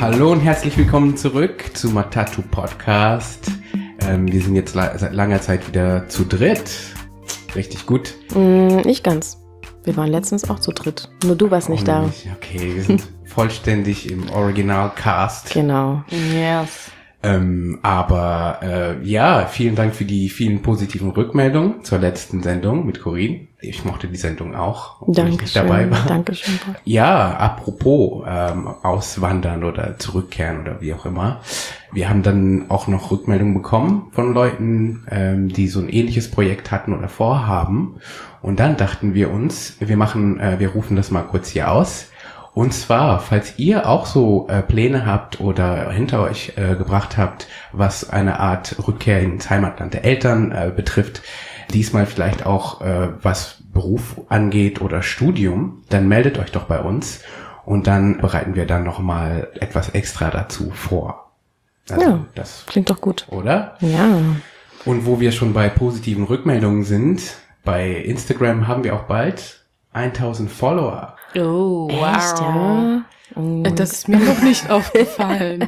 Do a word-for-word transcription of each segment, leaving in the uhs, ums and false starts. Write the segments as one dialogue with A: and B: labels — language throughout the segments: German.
A: Hallo und herzlich willkommen zurück zu Matatu Podcast. Ähm, wir sind jetzt la- seit langer Zeit wieder zu dritt. Richtig gut.
B: Mm, nicht ganz. Wir waren letztens auch zu dritt. Nur du warst nicht
A: oh,
B: da.
A: Nicht. Okay, wir sind vollständig im Original-Cast.
B: Genau.
C: Yes.
A: Ähm, aber äh, ja, vielen Dank für die vielen positiven Rückmeldungen zur letzten Sendung mit Corinne. Ich mochte die Sendung auch, obwohl ich nicht dabei war.
B: Dankeschön.
A: Ja, apropos ähm, Auswandern oder Zurückkehren oder wie auch immer. Wir haben dann auch noch Rückmeldungen bekommen von Leuten, ähm, die so ein ähnliches Projekt hatten oder vorhaben. Und dann dachten wir uns, wir machen, äh, wir rufen das mal kurz hier aus. Und zwar, falls ihr auch so äh, Pläne habt oder hinter euch äh, gebracht habt, was eine Art Rückkehr ins Heimatland der Eltern äh, betrifft, diesmal vielleicht auch äh, was Beruf angeht oder Studium, dann meldet euch doch bei uns und dann bereiten wir dann nochmal etwas extra dazu vor. Also
B: ja,
A: das
B: klingt doch gut.
A: Oder?
B: Ja.
A: Und wo wir schon bei positiven Rückmeldungen sind, bei Instagram haben wir auch bald tausend Follower.
C: Oh,
B: Echt,
C: wow.
B: ja? Oh.
C: Das ist mir noch nicht aufgefallen.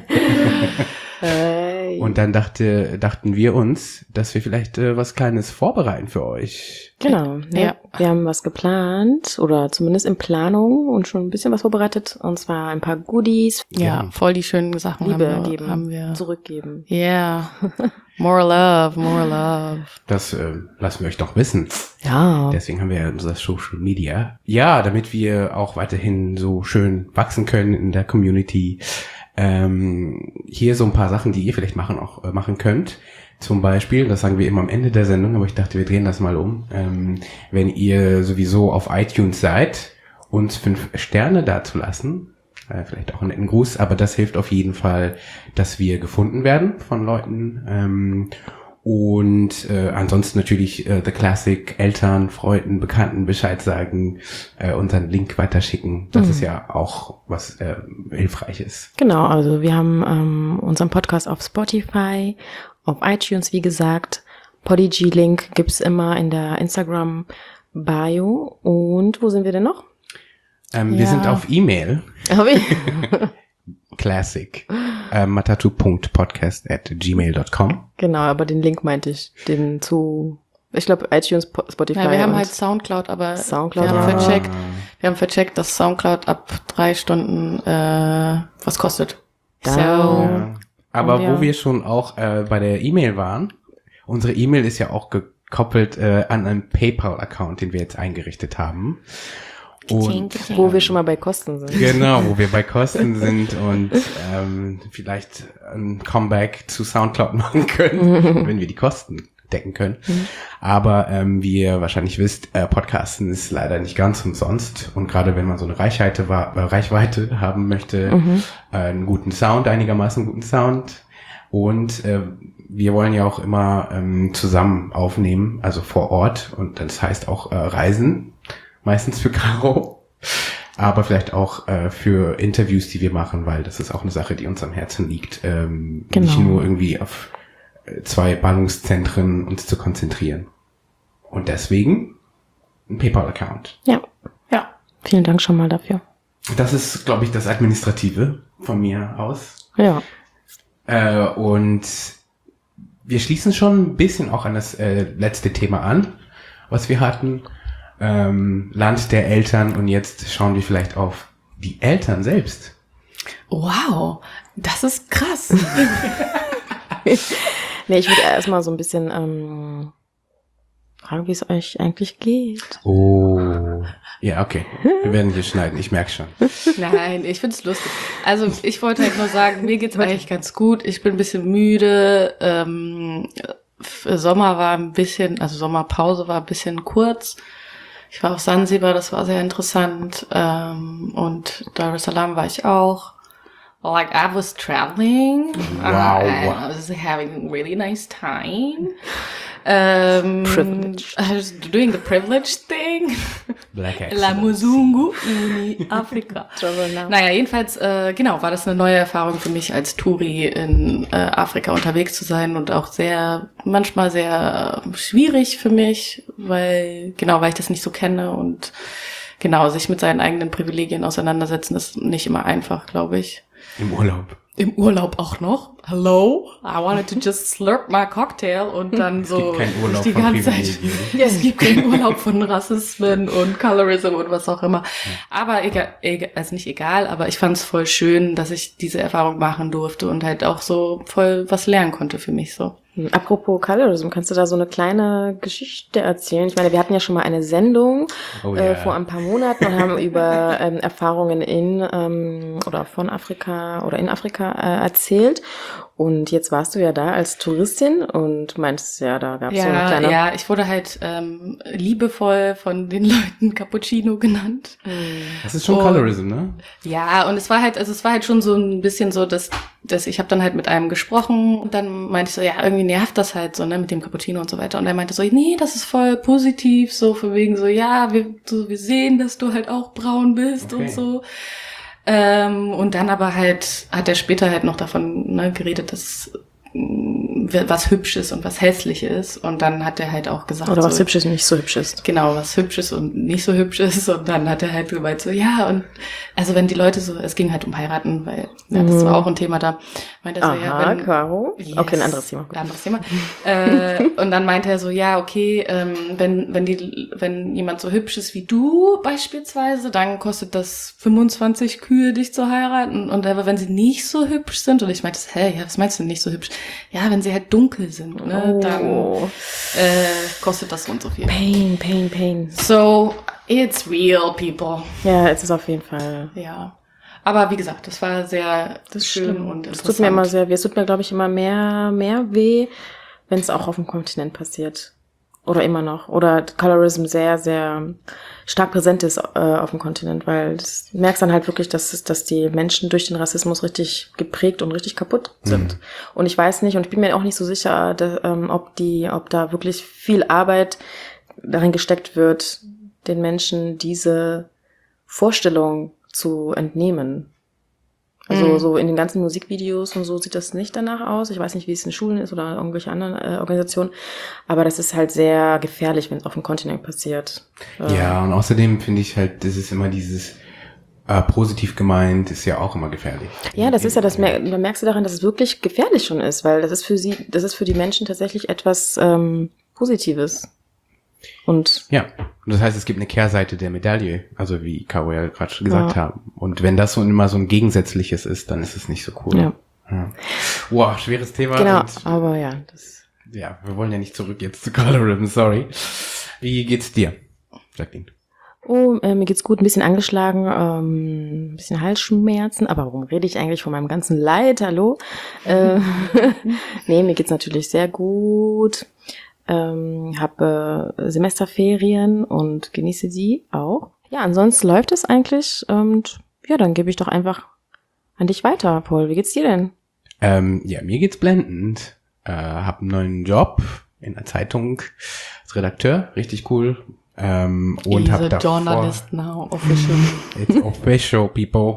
B: Hey.
A: Und dann dachte, dachten wir uns, dass wir vielleicht äh, was Kleines vorbereiten für euch.
B: Genau. Ja.
C: Ja.
B: Wir haben was geplant oder zumindest in Planung und schon ein bisschen was vorbereitet. Und zwar ein paar Goodies.
C: Ja, voll die schönen Sachen
B: Liebe
C: haben wir.
B: geben.
C: Haben wir.
B: Zurückgeben.
C: Yeah. More love, more love.
A: Das äh, lassen wir euch doch wissen.
B: Ja.
A: Deswegen haben wir ja unser Social Media. Ja, damit wir auch weiterhin so schön wachsen können in der Community. Ähm, hier so ein paar Sachen, die ihr vielleicht machen auch äh, machen könnt. Zum Beispiel, das sagen wir immer am Ende der Sendung, aber ich dachte, wir drehen das mal um. Ähm, wenn ihr sowieso auf iTunes seid, uns fünf Sterne dazulassen, äh, vielleicht auch einen netten Gruß, aber das hilft auf jeden Fall, dass wir gefunden werden von Leuten. Ähm, und äh, ansonsten natürlich äh, The Classic, Eltern, Freunden, Bekannten Bescheid sagen, äh, unseren Link weiterschicken. Das
B: Mhm.
A: ist ja auch was äh, hilfreich ist.
B: Genau, also wir haben ähm, unseren Podcast auf Spotify, auf iTunes, wie gesagt. Podigy-Link gibt's immer in der Instagram-Bio. Und wo sind wir denn noch?
A: Ähm, Wir
C: Ja.
A: sind auf E-Mail,
B: Hab ich?
A: Classic, äh, matatu punkt podcast at gmail dot com.
B: Genau, aber den Link meinte ich, den zu, ich glaube iTunes, Po- Spotify.
C: Ja, wir haben
B: und
C: halt Soundcloud, aber
B: Soundcloud,
C: wir haben
B: ja.
C: vercheckt, wir haben vercheckt, dass Soundcloud ab drei Stunden äh, was kostet.
B: Da-
C: So,
A: Ja. Aber
B: Und ja.
A: wo wir schon auch äh, bei der E-Mail waren, unsere E-Mail ist ja auch gekoppelt äh, an einen PayPal-Account, den wir jetzt eingerichtet haben. Und
B: wo wir schon mal bei Kosten sind.
A: genau, wo wir bei Kosten sind und ähm, vielleicht ein Comeback zu Soundcloud machen können, wenn wir die Kosten decken können. Aber ähm, wie ihr wahrscheinlich wisst, äh, Podcasten ist leider nicht ganz umsonst. Und gerade wenn man so eine Reichweite, wa- äh, Reichweite haben möchte,
B: Mhm.
A: äh, einen guten Sound, einigermaßen guten Sound. Und äh, wir wollen ja auch immer ähm, zusammen aufnehmen, also vor Ort. Und das heißt auch äh, Reisen. Meistens für Caro, aber vielleicht auch äh, für Interviews, die wir machen, weil das ist auch eine Sache, die uns am Herzen liegt. Ähm,
B: Genau.
A: Nicht nur irgendwie auf äh, zwei Ballungszentren uns zu konzentrieren. Und deswegen ein PayPal-Account.
B: Ja,
C: ja.
B: vielen Dank schon mal dafür.
A: Das ist, glaube ich, das Administrative von mir aus.
B: Ja,
A: Äh, und wir schließen schon ein bisschen auch an das äh, letzte Thema an, was wir hatten. Ähm, Land der Eltern, und jetzt schauen wir vielleicht auf die Eltern selbst.
C: Wow, das ist krass.
B: nee, ich würde erstmal so ein bisschen ähm, fragen, wie es euch eigentlich geht.
A: Oh. Ja, okay. Wir werden hier schneiden, ich merke schon.
C: Nein, ich find's lustig. Also ich wollte halt nur sagen, mir geht's eigentlich ganz gut. Ich bin ein bisschen müde. Ähm, Sommer war ein bisschen, also Sommerpause war ein bisschen kurz. Ich war auf Sansibar, das war sehr interessant. Ähm, und Dar es Salaam war ich auch. Like I was traveling.
A: Wow.
C: I, I was having a really nice time. Um,
B: Privileged.
C: I was doing the privilege thing.
A: Black
C: La
A: Excellence.
C: Muzungu in Afrika. Naja, jedenfalls, äh, genau, war das eine neue Erfahrung für mich als Touri in äh, Afrika unterwegs zu sein und auch sehr, manchmal sehr äh, schwierig für mich, weil, genau, weil ich das nicht so kenne und genau, sich mit seinen eigenen Privilegien auseinandersetzen ist nicht immer einfach, glaube ich.
A: Im Urlaub.
C: Im Urlaub auch noch. Hello? I wanted to just slurp my cocktail und dann so
A: Es gibt keinen Urlaub
C: die
A: von
C: ganze Zeit.
A: Privilegien.
C: Ja, es gibt keinen Urlaub von Rassismen und Colorism und was auch immer. Aber egal, egal, also nicht egal, aber ich fand es voll schön, dass ich diese Erfahrung machen durfte und halt auch so voll was lernen konnte für mich so.
B: Apropos Colorism, kannst du da so eine kleine Geschichte erzählen? Ich meine, wir hatten ja schon mal eine Sendung
A: Oh,
B: äh,
A: ja.
B: vor ein paar Monaten und haben über ähm, Erfahrungen in ähm, oder von Afrika oder in Afrika äh, erzählt. Und jetzt warst du ja da als Touristin und meintest, ja, da gab es so eine
C: Ja,
B: kleine...
C: ja, ich wurde halt ähm, liebevoll von den Leuten Cappuccino genannt.
A: Das ist schon
C: Und-
A: Colorism, ne?
C: Ja, und es war halt, also es war halt schon so ein bisschen so, dass, dass ich habe dann halt mit einem gesprochen und dann meinte ich so, ja, irgendwie nervt das halt so, ne, mit dem Cappuccino und so weiter. Und er meinte so, nee, das ist voll positiv, so von wegen so, ja, wir, so, wir sehen, dass du halt auch braun bist
A: Okay.
C: und so. Ähm, und dann aber halt hat er später halt noch davon ne, geredet, dass mh, was hübsch ist und was hässlich ist. Und dann hat er halt auch gesagt,
B: Oder was
C: so,
B: hübsch ist und nicht so hübsch ist.
C: genau, was hübsch ist und nicht so hübsch ist. Und dann hat er halt gemeint so, ja, und also wenn die Leute so, es ging halt um heiraten, weil ja, das
B: Mhm.
C: war auch ein Thema da. Meinte er so, ja,
B: Aha,
C: wenn,
B: Caro.
C: Yes.
B: Okay, ein anderes Thema.
C: Ein anderes Thema. äh, und dann meinte er so, ja, okay, ähm, wenn, wenn die, wenn jemand so hübsch ist wie du beispielsweise, dann kostet das fünfundzwanzig Kühe, dich zu heiraten. Und aber wenn sie nicht so hübsch sind, und ich meinte, hä, ja, was meinst du nicht so hübsch? Ja, wenn sie halt dunkel sind, ne, dann
B: Oh,
C: äh, kostet das so und so viel.
B: Pain, Pain, Pain.
C: So, it's real, people.
B: Ja, es ist auf jeden Fall...
C: Ja. Aber wie gesagt, das war sehr
B: Das ist
C: schön
B: schlimm.
C: und
B: Es
C: interessant.
B: tut mir immer sehr weh. Es tut mir, glaube ich, immer mehr, mehr weh, wenn es auch auf dem Kontinent passiert. Oder immer noch. Oder Colorism sehr, sehr stark präsent ist äh, auf dem Kontinent, weil das du merkst dann halt wirklich, dass, es, dass die Menschen durch den Rassismus richtig geprägt und richtig kaputt sind.
A: Mhm.
B: Und ich weiß nicht, und ich bin mir auch nicht so sicher, dass, ähm, ob die, ob da wirklich viel Arbeit darin gesteckt wird, den Menschen diese Vorstellung zu entnehmen. Also
C: Mhm.
B: so in den ganzen Musikvideos und so sieht das nicht danach aus. Ich weiß nicht, wie es in Schulen ist oder irgendwelche anderen äh, Organisationen. Aber das ist halt sehr gefährlich, wenn es auf dem Kontinent passiert. Äh,
A: Ja, und außerdem finde ich halt, das ist immer dieses äh, positiv gemeint, ist ja auch immer gefährlich.
B: Ja, das ist ja das, mer- da merkst du daran, dass es wirklich gefährlich schon ist, weil das ist für sie, das ist für die Menschen tatsächlich etwas ähm, Positives. Und
A: Ja, und das heißt, es gibt eine Kehrseite der Medaille, also wie Caro ja gerade schon gesagt
B: Ja.
A: haben. Und wenn das so immer so ein Gegensätzliches ist, dann ist es nicht so cool.
B: ja,
A: Ja. Wow, schweres Thema.
B: genau,
A: Und,
B: aber ja, das
A: ja, wir wollen ja nicht zurück jetzt zu Colorism, sorry. Wie geht's dir, Jacqueline?
B: Oh, äh, mir geht's gut, ein bisschen angeschlagen, ähm, ein bisschen Halsschmerzen, aber warum rede ich eigentlich von meinem ganzen Leid, hallo? Äh, nee, mir geht's natürlich sehr gut, ähm, habe äh, Semesterferien und genieße die auch. Ja, ansonsten läuft es eigentlich und ja, dann gebe ich doch einfach an dich weiter, Paul. Wie geht's dir denn?
A: Ähm, ja, mir geht's blendend. Äh, hab einen neuen Job in der Zeitung als Redakteur, richtig cool. Ähm, und
C: He's
A: hab
C: a
A: davor,
C: journalist now, official.
A: It's official, people.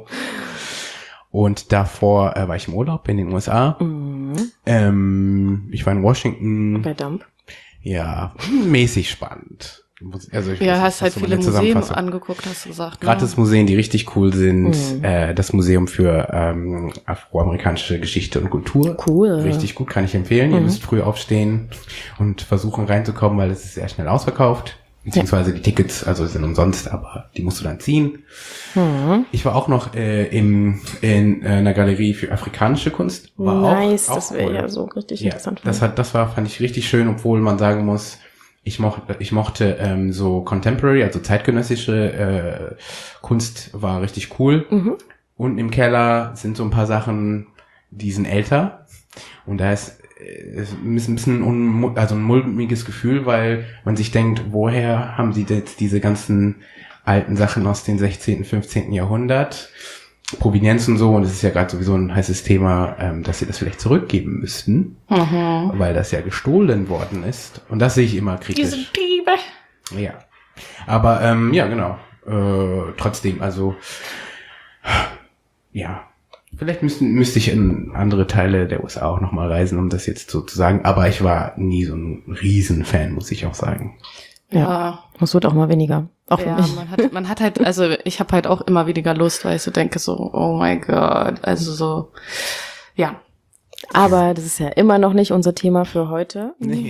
A: Und davor äh, war ich im Urlaub in den U S A.
B: Mhm.
A: Ähm, ich war in Washington.
B: Bei Dump.
A: Ja, mäßig spannend. Muss- Also ich
C: Ja,
A: weiß,
C: hast halt
A: das ist so
C: viele
A: meine
C: Museen
A: Zusammenfassung.
C: angeguckt, hast du gesagt. ne?
A: Gratis Museen, die richtig cool sind.
B: Mhm.
A: Äh, das Museum für ähm, afroamerikanische Geschichte und Kultur.
B: Cool.
A: Richtig gut, kann ich empfehlen. Ihr
B: Mhm.
A: müsst früh aufstehen und versuchen reinzukommen, weil es ist sehr schnell ausverkauft. Beziehungsweise die Tickets, also sind umsonst, aber die musst du dann ziehen.
B: Mhm.
A: Ich war auch noch äh, im, in äh, einer Galerie für afrikanische Kunst. War
B: Nice,
A: auch, auch
B: das wäre
A: cool.
B: ja so richtig
A: Ja,
B: interessant.
A: das hat, das war, fand ich richtig schön, obwohl man sagen muss, ich mochte, ich mochte ähm, so Contemporary, also zeitgenössische äh, Kunst war richtig cool.
B: Mhm.
A: Unten im Keller sind so ein paar Sachen, die sind älter. Und da ist äh, ist ein bisschen un, also ein mulmiges Gefühl, weil man sich denkt, woher haben sie jetzt diese ganzen alten Sachen aus dem sechzehnten, fünfzehnten Jahrhundert? Provenienz und so, und es ist ja gerade sowieso ein heißes Thema, ähm, dass sie das vielleicht zurückgeben müssten,
C: Mhm.
A: weil das ja gestohlen worden ist. Und das sehe ich immer kritisch.
C: Diese Diebe.
A: Ja. Aber ähm, ja, genau. Äh, trotzdem, also ja. Vielleicht müssten, müsste ich in andere Teile der U S A auch nochmal reisen, um das jetzt so zu sagen. Aber ich war nie so ein Riesenfan, muss ich auch sagen.
B: Ja.
C: Ja.
B: Es wird auch mal weniger. Auch für
C: Ja,
B: mich.
C: man hat, man hat halt, also ich habe halt auch immer weniger Lust, weil ich so denke so, oh my God, also so, ja.
B: Aber das ist ja immer noch nicht unser Thema für heute.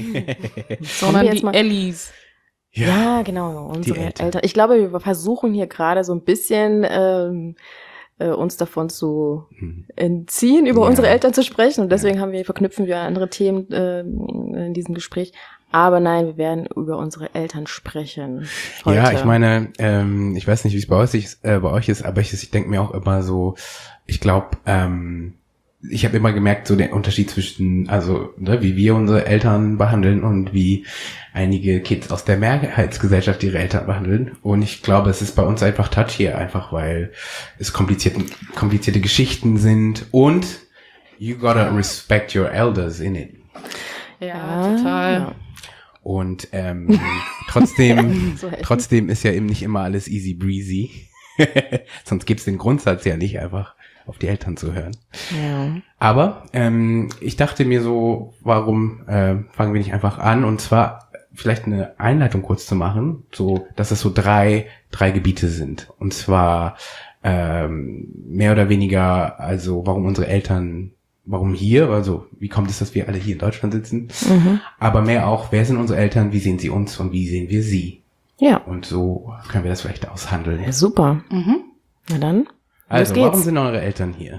C: Sondern
B: wir jetzt
C: die
B: mal-
C: Ellis.
B: Ja, genau, unsere
A: Eltern.
B: Eltern. Ich glaube, wir versuchen hier gerade so ein bisschen ähm, äh, uns davon zu
A: Hm.
B: entziehen, über
A: Ja.
B: unsere Eltern zu sprechen. Und deswegen haben wir, verknüpfen wir andere Themen äh, in diesem Gespräch. Aber nein, wir werden über unsere Eltern sprechen heute.
A: Ja, ich meine, ähm, ich weiß nicht, wie es bei euch ist, äh, bei euch ist, aber ich, ich denke mir auch immer so, ich glaube, ähm, ich habe immer gemerkt, so den Unterschied zwischen, also ne, wie wir unsere Eltern behandeln und wie einige Kids aus der Mehrheitsgesellschaft ihre Eltern behandeln. Und ich glaube, es ist bei uns einfach touchy, einfach weil es komplizierte, komplizierte Geschichten sind und you gotta respect your elders in it.
C: Ja,
B: Ah,
C: total.
B: ja.
A: Und ähm, trotzdem,
B: So helfen.
A: trotzdem ist ja eben nicht immer alles easy breezy. Sonst gibt's den Grundsatz ja nicht, einfach auf die Eltern zu hören.
B: Ja.
A: Aber ähm, ich dachte mir so, warum äh, fangen wir nicht einfach an? Und zwar vielleicht eine Einleitung kurz zu machen, so dass es so drei drei Gebiete sind. Und zwar ähm, mehr oder weniger, also warum unsere Eltern, warum hier, also wie kommt es, dass wir alle hier in Deutschland sitzen?
B: Mhm.
A: Aber mehr auch, wer sind unsere Eltern, wie sehen sie uns und wie sehen wir sie?
B: Ja.
A: Und so können wir das vielleicht aushandeln.
B: Ja, super.
C: Mhm.
B: Na dann,
A: Also,
B: los
A: warum
B: geht's.
A: sind eure Eltern hier?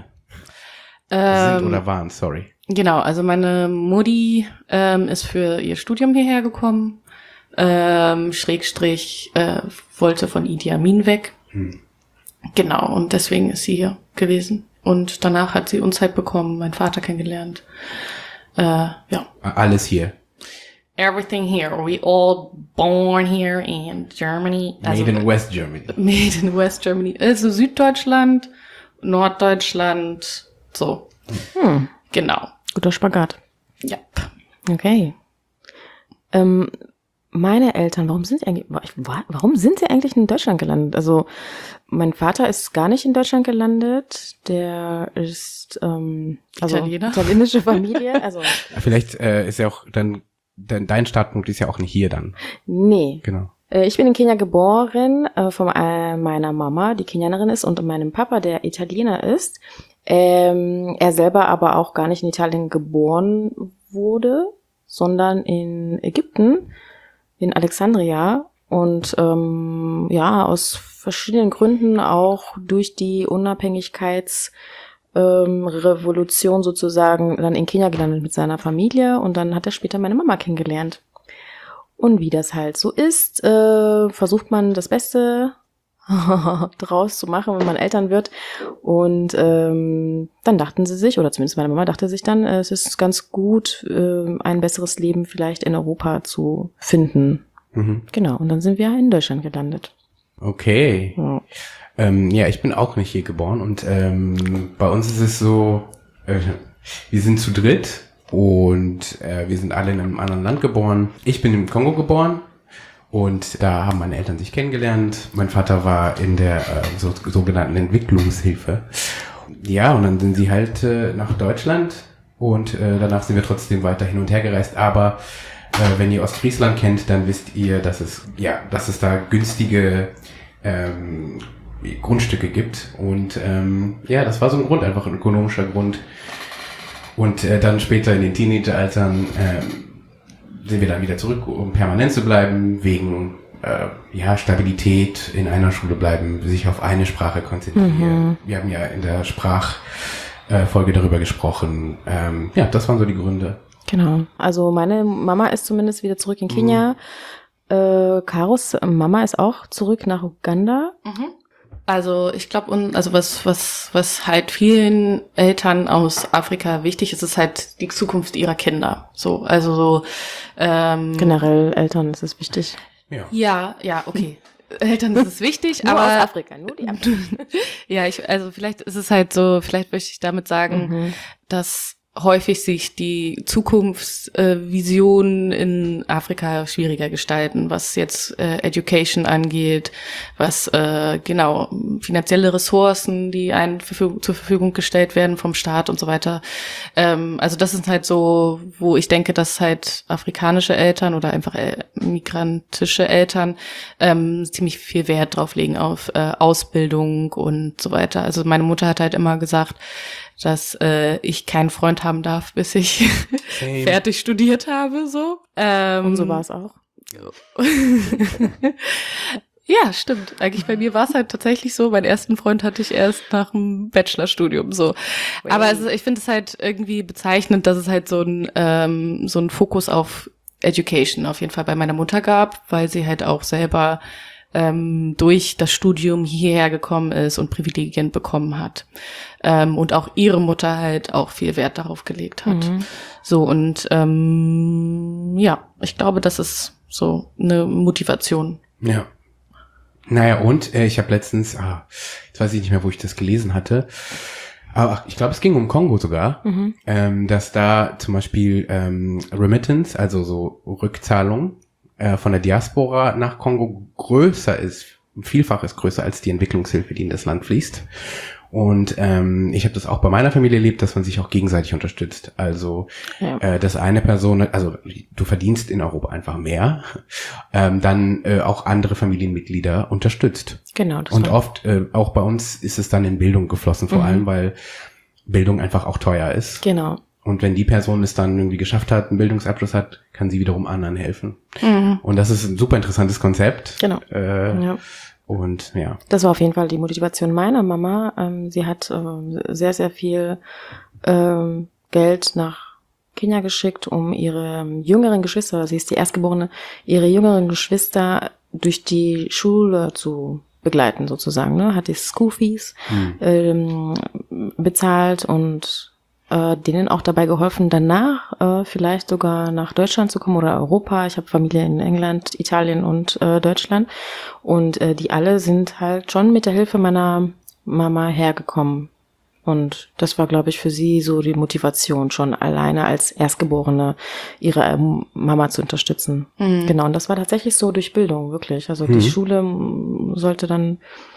C: Ähm,
A: Sind oder waren, sorry.
C: Genau, also meine Mutti ähm, ist für ihr Studium hierher gekommen, ähm, Schrägstrich äh, wollte von Idi Amin weg.
A: Hm.
C: Genau, und deswegen ist sie hier gewesen. Und danach hat sie uns halt bekommen, meinen Vater kennengelernt. Äh, ja.
A: Alles hier.
C: Everything here. We all born here in Germany. Also,
A: Made in West Germany.
C: Made in West Germany. Also Süddeutschland, Norddeutschland, so.
B: Hm.
C: Genau.
B: Guter Spagat.
C: Ja.
B: Okay. Ähm, meine Eltern, warum sind sie eigentlich, wa- warum sind sie eigentlich in Deutschland gelandet? Also, mein Vater ist gar nicht in Deutschland gelandet. Der ist, ähm, also,
C: Italiener.
B: italienische Familie. Also,
A: Vielleicht äh, ist ja auch dann, dann, dein Startpunkt ist ja auch nicht hier dann.
B: nee.
A: Genau.
B: Äh, Ich bin in Kenia geboren, äh, von äh, meiner Mama, die Kenianerin ist, und meinem Papa, der Italiener ist. Ähm, er selber aber auch gar nicht in Italien geboren wurde, sondern in Ägypten, in Alexandria. Und ähm, ja, aus verschiedenen Gründen, auch durch die Unabhängigkeits- ähm, Revolution sozusagen, dann in Kenia gelandet mit seiner Familie. Und dann hat er später meine Mama kennengelernt. Und wie das halt so ist, äh, versucht man das Beste draus zu machen, wenn man Eltern wird. Und ähm, dann dachten sie sich, oder zumindest meine Mama dachte sich dann, äh, es ist ganz gut, äh, ein besseres Leben vielleicht in Europa zu finden.
A: Mhm.
B: Genau, und dann sind wir in Deutschland gelandet.
A: Okay.
B: Ja.
A: Ähm, ja, ich bin auch nicht hier geboren und ähm, bei uns ist es so, äh, wir sind zu dritt und äh, wir sind alle in einem anderen Land geboren. Ich bin im Kongo geboren und da haben meine Eltern sich kennengelernt. Mein Vater war in der äh, so, sogenannten Entwicklungshilfe. Ja, und dann sind sie halt äh, nach Deutschland und äh, danach sind wir trotzdem weiter hin und her gereist. Aber äh, wenn ihr Ostfriesland kennt, dann wisst ihr, dass es ja, dass es da günstige ähm, Grundstücke gibt. Und ähm, ja, das war so ein Grund, einfach ein ökonomischer Grund. Und äh, dann später in den Teenageraltern ähm, sind wir dann wieder zurück, um permanent zu bleiben, wegen äh, ja, Stabilität, in einer Schule bleiben, sich auf eine Sprache konzentrieren.
B: Mhm.
A: Wir haben ja in der Sprachfolge darüber gesprochen. Ähm, ja, das waren so die Gründe.
B: Genau. Also meine Mama ist zumindest wieder zurück in Kenia. Mhm. Äh, Karos Mama ist auch zurück nach Uganda.
C: Mhm. Also ich glaube, also was was was halt vielen Eltern aus Afrika wichtig ist, ist halt die Zukunft ihrer Kinder. So, also so ähm,
B: Generell Eltern ist es wichtig.
A: Ja.
C: Ja, ja, okay. Eltern ist es wichtig,
B: Nur
C: aber
B: aus Afrika, nur die Afrika.
C: ja, ich also vielleicht ist es halt so, vielleicht möchte ich damit sagen,
B: Mhm.
C: dass häufig sich die Zukunftsvisionen äh, in Afrika schwieriger gestalten, was jetzt äh, Education angeht, was äh, genau finanzielle Ressourcen, die einen verfüg- zur Verfügung gestellt werden vom Staat und so weiter. Ähm, also das ist halt so, wo ich denke, dass halt afrikanische Eltern oder einfach äh, migrantische Eltern ähm, ziemlich viel Wert drauf legen auf äh, Ausbildung und so weiter. Also meine Mutter hat halt immer gesagt, dass äh, ich keinen Freund haben darf, bis ich fertig studiert habe, so. Ähm,
B: Und so war es auch.
C: Ja, stimmt. Eigentlich bei mir war es halt tatsächlich so. Meinen ersten Freund hatte ich erst nach dem Bachelorstudium, so. Aber es ist, ich finde es halt irgendwie bezeichnend, dass es halt so ein ähm, so ein Fokus auf Education auf jeden Fall bei meiner Mutter gab, weil sie halt auch selber ähm, durch das Studium hierher gekommen ist und Privilegien bekommen hat. Ähm, und auch ihre Mutter halt auch viel Wert darauf gelegt hat. Mhm. So, und ähm, ja, ich glaube, das ist so eine Motivation.
A: Ja. Naja, und äh, ich habe letztens, ah, jetzt weiß ich nicht mehr, wo ich das gelesen hatte, aber ich glaube, es ging um Kongo sogar, mhm. ähm, dass da zum Beispiel ähm, Remittance, also so Rückzahlung, von der Diaspora nach Kongo größer ist, vielfach ist größer als die Entwicklungshilfe, die in das Land fließt. Und ähm, ich habe das auch bei meiner Familie erlebt, dass man sich auch gegenseitig unterstützt. Also, ja. äh, dass eine Person, also du verdienst in Europa einfach mehr, ähm, dann äh, auch andere Familienmitglieder unterstützt.
B: Genau. Das
A: Und oft, äh, auch bei uns ist es dann in Bildung geflossen, vor mhm. allem, weil Bildung einfach auch teuer ist.
B: Genau.
A: Und wenn die Person es dann irgendwie geschafft hat, einen Bildungsabschluss hat, kann sie wiederum anderen helfen. Mhm. Und das ist ein super interessantes Konzept.
B: Genau.
A: Äh,
B: ja.
A: Und ja.
B: Das war auf jeden Fall die Motivation meiner Mama. Ähm, sie hat ähm, sehr, sehr viel ähm, Geld nach Kenia geschickt, um ihre jüngeren Geschwister, sie ist die Erstgeborene, ihre jüngeren Geschwister durch die Schule zu begleiten sozusagen. Ne? Hat die School Fees mhm. ähm, bezahlt und äh, denen auch dabei geholfen, danach äh, vielleicht sogar nach Deutschland zu kommen oder Europa. Ich habe Familie in England, Italien und äh, Deutschland und äh, die alle sind halt schon mit der Hilfe meiner Mama hergekommen. Und das war, glaube ich, für sie so die Motivation, schon alleine als Erstgeborene ihre ähm, Mama zu unterstützen. Mhm. Genau, und das war tatsächlich so durch Bildung, wirklich. Also mhm. die Schule sollte dann,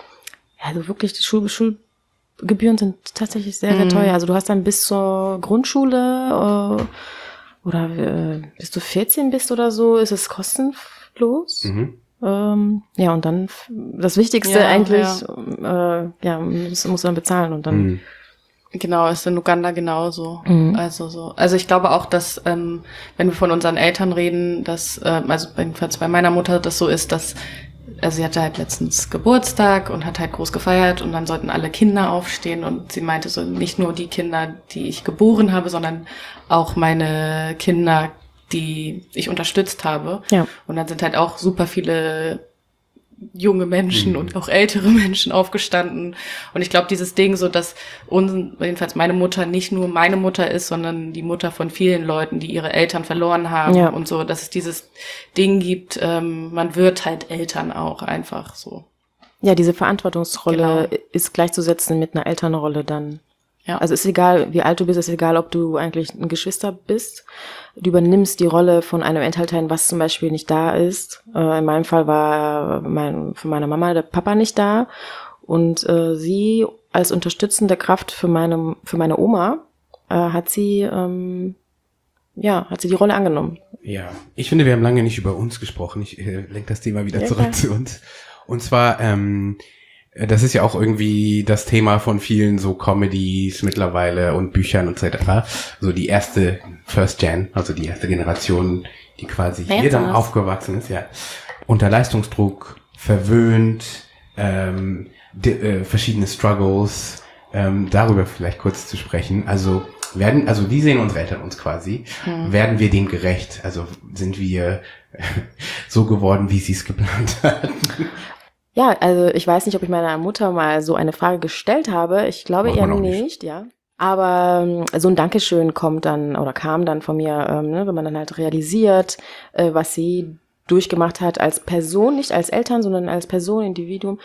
B: also wirklich, die Schul Schulgebühren sind tatsächlich sehr, sehr mhm. teuer. Also du hast dann bis zur Grundschule äh, oder äh, bis du vierzehn bist oder so, ist es kostenlos. Mhm. Ähm, ja, und dann das Wichtigste ja, eigentlich, ja, äh, ja muss, muss man bezahlen und dann mhm.
C: Genau, ist in Uganda genauso. Mhm. Also so, also ich glaube auch, dass ähm, wenn wir von unseren Eltern reden, dass ähm, also jedenfalls bei meiner Mutter das so ist, dass also sie hatte halt letztens Geburtstag und hat halt groß gefeiert und dann sollten alle Kinder aufstehen und sie meinte so, nicht nur die Kinder, die ich geboren habe, sondern auch meine Kinder, die ich unterstützt habe. Ja. Und dann sind halt auch super viele junge Menschen mhm. und auch ältere Menschen aufgestanden. Und ich glaube, dieses Ding so, dass uns, jedenfalls meine Mutter nicht nur meine Mutter ist, sondern die Mutter von vielen Leuten, die ihre Eltern verloren haben ja. und so, dass es dieses Ding gibt, ähm, man wird halt Eltern auch einfach so.
B: Ja, diese Verantwortungsrolle genau. ist gleichzusetzen mit einer Elternrolle dann. Ja. Also ist egal, wie alt du bist, ist egal, ob du eigentlich ein Geschwister bist. Du übernimmst die Rolle von einem Elternteil, was zum Beispiel nicht da ist. Äh, in meinem Fall war mein, für meine Mama der Papa nicht da. Und äh, sie als unterstützende Kraft für meine, für meine Oma äh, hat sie, ähm, ja, hat sie die Rolle angenommen.
A: Ja, ich finde, wir haben lange nicht über uns gesprochen. Ich äh, lenke das Thema wieder ja, zurück klar. zu uns. Und zwar, ähm, das ist ja auch irgendwie das Thema von vielen so Comedies mittlerweile und Büchern und so weiter. So die erste First Gen, also die erste Generation, die quasi hier dann aufgewachsen ist, ja. Unter Leistungsdruck, verwöhnt, ähm, die, äh, verschiedene Struggles, ähm, darüber vielleicht kurz zu sprechen. Also werden, also wie sehen unsere Eltern uns quasi? Hm. Werden wir dem gerecht? Also sind wir so geworden, wie sie es geplant hatten?
B: Ja, also ich weiß nicht, ob ich meiner Mutter mal so eine Frage gestellt habe. Ich glaube eher nicht, nicht, ja. Aber ähm, so ein Dankeschön kommt dann oder kam dann von mir, ähm, ne, wenn man dann halt realisiert, äh, was sie durchgemacht hat als Person, nicht als Eltern, sondern als Person, Individuum.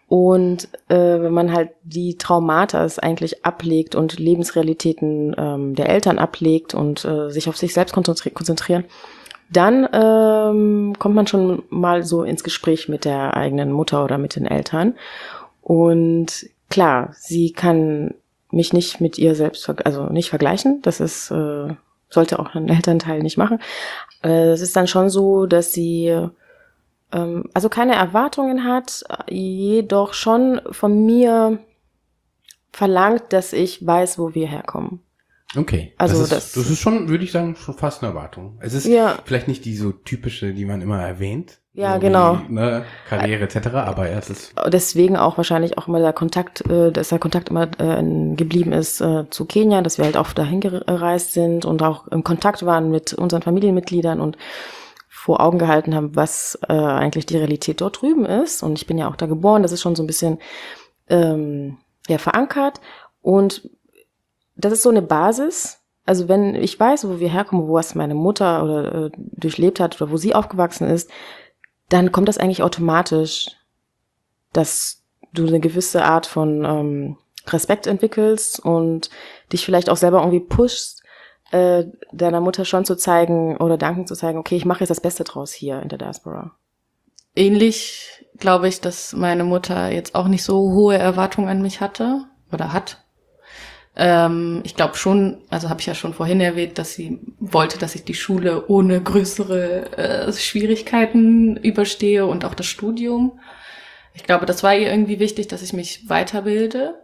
B: Und äh, wenn man halt die Traumata eigentlich ablegt und Lebensrealitäten ähm, der Eltern ablegt und äh, sich auf sich selbst konzentri- konzentrieren, dann ähm, kommt man schon mal so ins Gespräch mit der eigenen Mutter oder mit den Eltern. Und klar, sie kann mich nicht mit ihr selbst, ver- also nicht vergleichen. Das ist, äh, sollte auch ein Elternteil nicht machen. Äh, es ist dann schon so, dass sie ähm, also keine Erwartungen hat, jedoch schon von mir verlangt, dass ich weiß, wo wir herkommen.
A: Okay.
B: Also
A: das ist,
B: das-
A: das ist schon, würde ich sagen, schon fast eine Erwartung. Es ist
B: Ja.
A: vielleicht nicht die so typische, die man immer erwähnt.
B: Ja,
A: so
B: genau.
A: Wie, ne, Karriere et cetera. Aber es ist
B: Deswegen auch wahrscheinlich auch immer der Kontakt, äh, dass der Kontakt immer äh, geblieben ist äh, zu Kenia, dass wir halt auch dahin gereist sind und auch im Kontakt waren mit unseren Familienmitgliedern und vor Augen gehalten haben, was äh, eigentlich die Realität dort drüben ist. Und ich bin ja auch da geboren, das ist schon so ein bisschen ähm, ja, verankert. Und das ist so eine Basis. Also wenn ich weiß, wo wir herkommen, wo was meine Mutter oder äh, durchlebt hat oder wo sie aufgewachsen ist, dann kommt das eigentlich automatisch, dass du eine gewisse Art von ähm, Respekt entwickelst und dich vielleicht auch selber irgendwie pushst, äh, deiner Mutter schon zu zeigen oder danken zu zeigen, okay, ich mache jetzt das Beste draus hier in der Diaspora.
C: Ähnlich glaube ich, dass meine Mutter jetzt auch nicht so hohe Erwartungen an mich hatte oder hat. Ähm, ich glaube schon, also habe ich ja schon vorhin erwähnt, dass sie wollte, dass ich die Schule ohne größere äh, Schwierigkeiten überstehe und auch das Studium. Ich glaube, das war ihr irgendwie wichtig, dass ich mich weiterbilde.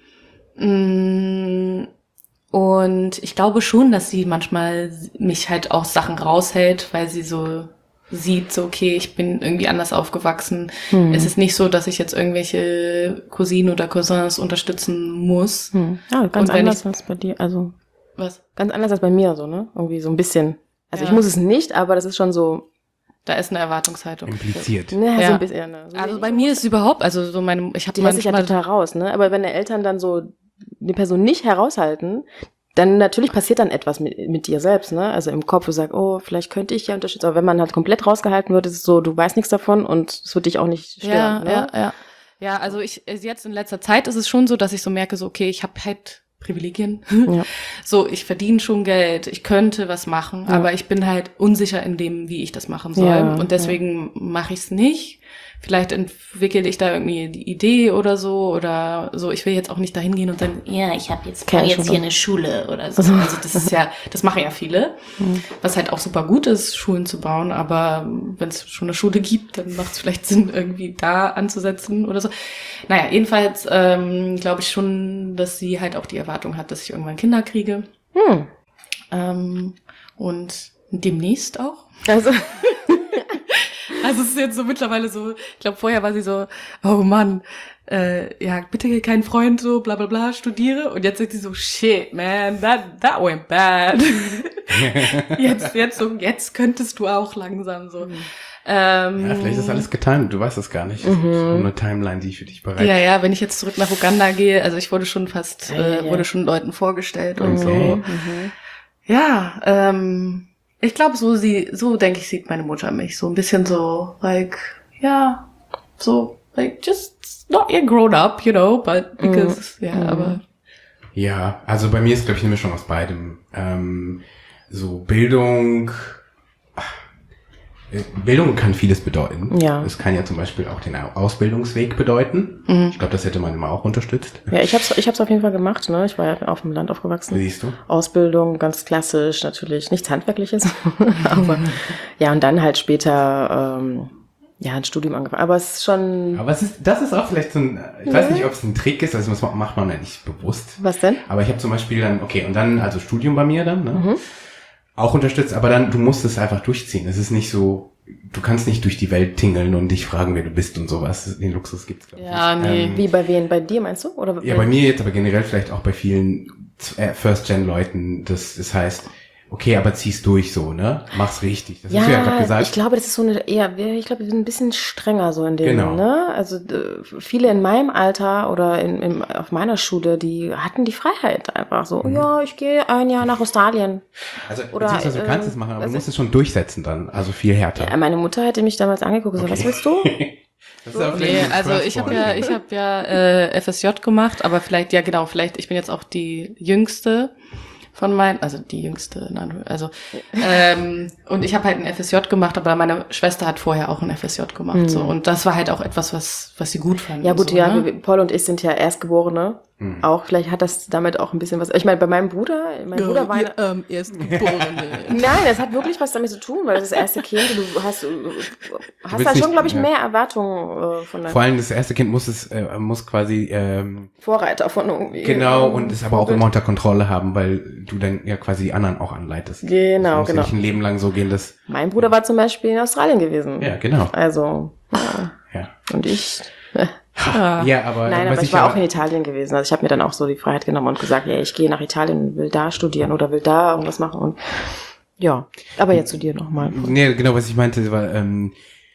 C: Mm, und ich glaube schon, dass sie manchmal mich halt auch Sachen raushält, weil sie so sieht, so okay, ich bin irgendwie anders aufgewachsen.
B: Hm.
C: Es ist nicht so, dass ich jetzt irgendwelche Cousinen oder Cousins unterstützen muss.
B: Hm. Ja, ganz
C: Und wenn
B: anders
C: ich-
B: als bei dir, also
C: Was?
B: ganz anders als bei mir so, ne? Irgendwie so ein bisschen. Also
C: Ja.
B: ich muss es nicht, aber das ist schon so,
C: Da ist eine Erwartungshaltung.
A: impliziert.
B: ne, so
C: Ja.
B: ein bisschen. Ne? So
C: Also
B: ich-
C: bei mir ist überhaupt, also so meine, ich habe
B: die lässt sich ja
C: manchmal,
B: total raus, ne? Aber wenn die Eltern dann so die Person nicht heraushalten, dann natürlich passiert dann etwas mit, mit dir selbst, ne? Also im Kopf, du sagst, oh, vielleicht könnte ich ja unterstützen. Aber wenn man halt komplett rausgehalten wird, ist es so, du weißt nichts davon und es wird dich auch nicht stören.
C: ja,
B: ne?
C: ja, ja. Ja, also ich, jetzt in letzter Zeit ist es schon so, dass ich so merke, so okay, ich habe halt Privilegien.
B: Ja.
C: So, ich verdiene schon Geld, ich könnte was machen,
B: Ja.
C: aber ich bin halt unsicher in dem, wie ich das machen soll.
B: Ja,
C: und deswegen mache ich es nicht. Vielleicht entwickle ich da irgendwie die Idee oder so oder so. Ich will jetzt auch nicht dahin gehen und sagen, ja, ich habe jetzt,
B: Keine
C: jetzt
B: Schule.
C: hier eine Schule oder so. Also das ist ja, das machen ja viele,
B: Mhm.
C: was halt auch super gut ist, Schulen zu bauen. Aber wenn es schon eine Schule gibt, dann macht es vielleicht Sinn, irgendwie da anzusetzen oder so. Naja, jedenfalls ähm, glaube ich schon, dass sie halt auch die Erwartung hat, dass ich irgendwann Kinder kriege.
B: Hm.
C: Ähm, und demnächst auch.
B: Also,
C: Also es ist jetzt so mittlerweile so, ich glaube vorher war sie so, oh Mann, äh, ja, bitte kein Freund, so bla bla bla, studiere. Und jetzt sagt sie so, shit, man, that, that went bad. jetzt, jetzt so, jetzt könntest du auch langsam so. Ähm,
A: Ja, vielleicht ist alles getimt, du weißt es gar nicht.
B: Mhm.
A: So eine Timeline, die für dich bereit
C: ja, ja, wenn ich jetzt zurück nach Uganda gehe, also ich wurde schon fast,
B: Ja, ja,
C: äh,
B: ja.
C: wurde schon Leuten vorgestellt und
A: Okay.
C: so.
B: mhm.
C: Ja, ähm, ich glaube, so sie, so denke ich, sieht meine Mutter mich. So ein bisschen so, like, ja, so, like, just not yet grown up, you know, but because, ja,
B: Mhm.
C: aber,
A: Ja, also bei mir ist, glaube ich, eine Mischung aus beidem. Ähm, so Bildung, äh, Bildung kann vieles bedeuten.
B: Ja.
A: Es kann ja zum Beispiel auch den Ausbildungsweg bedeuten.
C: Mhm.
A: Ich glaube, das hätte man immer auch unterstützt.
B: Ja, ich hab's, ich hab's auf jeden Fall gemacht, ne? Ich war ja auf dem Land aufgewachsen.
A: Siehst du?
B: Ausbildung, ganz klassisch, natürlich nichts Handwerkliches. Aber ja, und dann halt später ähm, ja, ein Studium angefangen. Aber es ist schon.
A: Aber es ist, das ist auch vielleicht so ein, ich weiß nicht, ob es ein Trick ist, also das macht man ja nicht bewusst.
B: Was denn?
A: Aber ich habe zum Beispiel dann, okay, und dann, also Studium bei mir dann, ne? Auch unterstützt, aber dann, du musst es einfach durchziehen. Es ist nicht so, du kannst nicht durch die Welt tingeln und dich fragen, wer du bist und sowas. Den Luxus gibt's, glaube ich.
C: Ja,
A: nicht.
C: nee.
A: Ähm,
B: Wie bei wen? Bei dir meinst du? Oder
A: ja, bei mir jetzt, aber generell vielleicht auch bei vielen äh, First-Gen-Leuten, das, das heißt, okay, aber zieh's durch so, ne? Mach's richtig. Das hast du ja gerade
B: Ja,
A: gesagt.
B: ich glaube, das ist so eine eher, ich glaube, wir sind ein bisschen strenger so in dem,
A: Genau.
B: ne? Also äh, viele in meinem Alter oder in, in, auf meiner Schule, die hatten die Freiheit einfach so,
A: Mhm.
B: ja, ich gehe ein Jahr nach Australien.
A: also,
B: oder,
A: beziehungsweise du kannst
B: äh,
A: es machen, aber
B: also-
A: du musst es schon durchsetzen dann, also viel härter.
B: Ja, meine Mutter hätte mich damals angeguckt und gesagt,
A: Okay.
B: was willst du?
A: Das ist auf
C: Nee,
A: jeden Fall
C: also ich habe ja, ich habe ja äh, F S J gemacht, aber vielleicht, ja genau, vielleicht, ich bin jetzt auch die Jüngste von meinen, also die Jüngste, nein, also ähm, und ich habe halt ein F S J gemacht, aber meine Schwester hat vorher auch ein F S J gemacht,
B: Mhm.
C: so, und das war halt auch etwas, was was sie gut fand.
B: Ja gut,
C: so,
B: ja,
C: ne?
B: wir- Paul und ich sind ja Erstgeborene.
A: Mhm.
B: Auch, vielleicht hat das damit auch ein bisschen was. Ich meine, bei meinem Bruder, mein Bruder war...
C: ihr, ähm, Erstgeborene.
B: Nein, das hat wirklich was damit zu tun, weil das das erste Kind, du hast, du hast
A: willst
B: da schon,
A: nicht-
B: glaube ich,
A: ja.
B: mehr Erwartungen äh, von
A: Vor
B: deinem
A: allem das erste Kind muss es, äh, muss quasi, ähm,
B: Vorreiter von irgendwie.
A: genau,
B: ähm,
A: und es aber auch
B: Vorbild.
A: immer unter Kontrolle haben, weil du dann ja quasi die anderen auch anleitest.
B: Genau,
A: das muss
B: genau.
A: nicht ein Leben lang so gehen, dass,
B: Mein Bruder war zum Beispiel in Australien gewesen.
A: ja, genau,
B: Also, ja.
A: ja.
B: Und ich...
C: Ja.
A: Ja, aber,
B: Nein,
A: was
B: aber ich
A: ich
B: war
A: aber-
B: auch in Italien gewesen. Also ich habe mir dann auch so die Freiheit genommen und gesagt, ja, ich gehe nach Italien und will da studieren oder will da irgendwas machen. Und ja, aber jetzt zu dir nochmal.
A: Nee, genau, was ich meinte, war, ähm,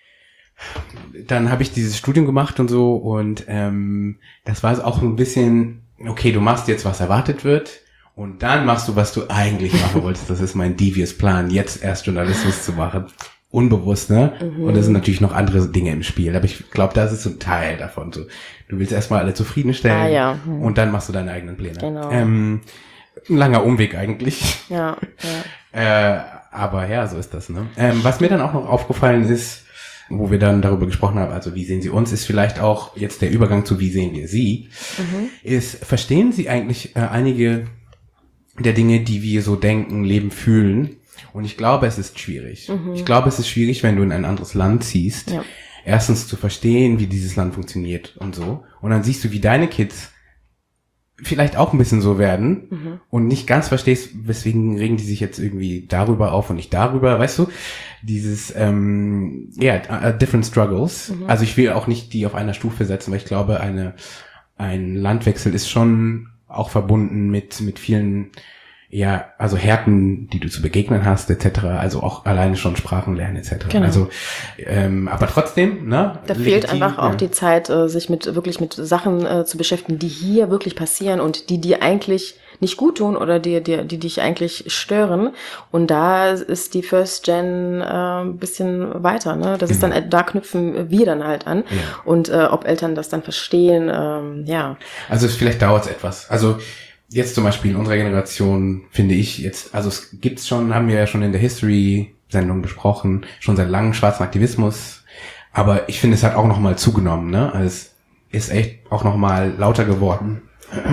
A: dann habe ich dieses Studium gemacht und so und ähm, das war auch ein bisschen, okay, du machst jetzt, was erwartet wird und dann machst du, was du eigentlich machen wolltest. Das ist mein devious Plan, jetzt erst Journalismus zu machen. Unbewusst, ne?
B: Mhm.
A: Und da sind natürlich noch andere Dinge im Spiel. Aber ich glaube, das ist so ein Teil davon. So, du willst erstmal alle zufriedenstellen
B: Ah, ja. Hm.
A: und dann machst du deine eigenen Pläne.
B: Genau.
A: Ähm, ein langer Umweg eigentlich.
B: Ja, ja.
A: Äh, aber ja, so ist das, ne? Ähm, was mir dann auch noch aufgefallen ist, wo wir dann darüber gesprochen haben, also wie sehen Sie uns, ist vielleicht auch jetzt der Übergang zu wie sehen wir Sie,
B: Mhm.
A: ist, verstehen Sie eigentlich äh, einige der Dinge, die wir so denken, leben, fühlen? Und ich glaube, es ist schwierig.
B: Mhm.
A: Ich glaube, es ist schwierig, wenn du in ein anderes Land ziehst,
B: Ja.
A: erstens zu verstehen, wie dieses Land funktioniert und so. Und dann siehst du, wie deine Kids vielleicht auch ein bisschen so werden
B: Mhm.
A: und nicht ganz verstehst, weswegen regen die sich jetzt irgendwie darüber auf und nicht darüber, weißt du? Dieses, ähm, ja, yeah, different struggles.
B: Mhm.
A: Also ich will auch nicht die auf einer Stufe setzen, weil ich glaube, eine, ein Landwechsel ist schon auch verbunden mit, mit vielen, ja, also Härten, die du zu begegnen hast, et cetera. Also auch alleine schon Sprachen lernen, et cetera.
B: Genau.
A: Also, ähm, aber trotzdem, ne?
B: Da fehlt
A: legitim,
B: einfach auch
A: ja.
B: die Zeit, äh, sich mit wirklich mit Sachen äh, zu beschäftigen, die hier wirklich passieren und die dir eigentlich nicht gut tun oder die, die, die dich eigentlich stören. Und da ist die First Gen äh, ein bisschen weiter. Ne? Das ist
A: Genau.
B: dann, da knüpfen wir dann halt an.
A: Ja.
B: Und äh, ob Eltern das dann verstehen, ähm, ja.
A: Also es, vielleicht dauert es etwas. Also jetzt zum Beispiel in unserer Generation finde ich jetzt, also es gibt's schon, haben wir ja schon in der History-Sendung besprochen, schon seit langem schwarzen Aktivismus. Aber ich finde, es hat auch noch mal zugenommen, ne? Also es ist echt auch noch mal lauter geworden.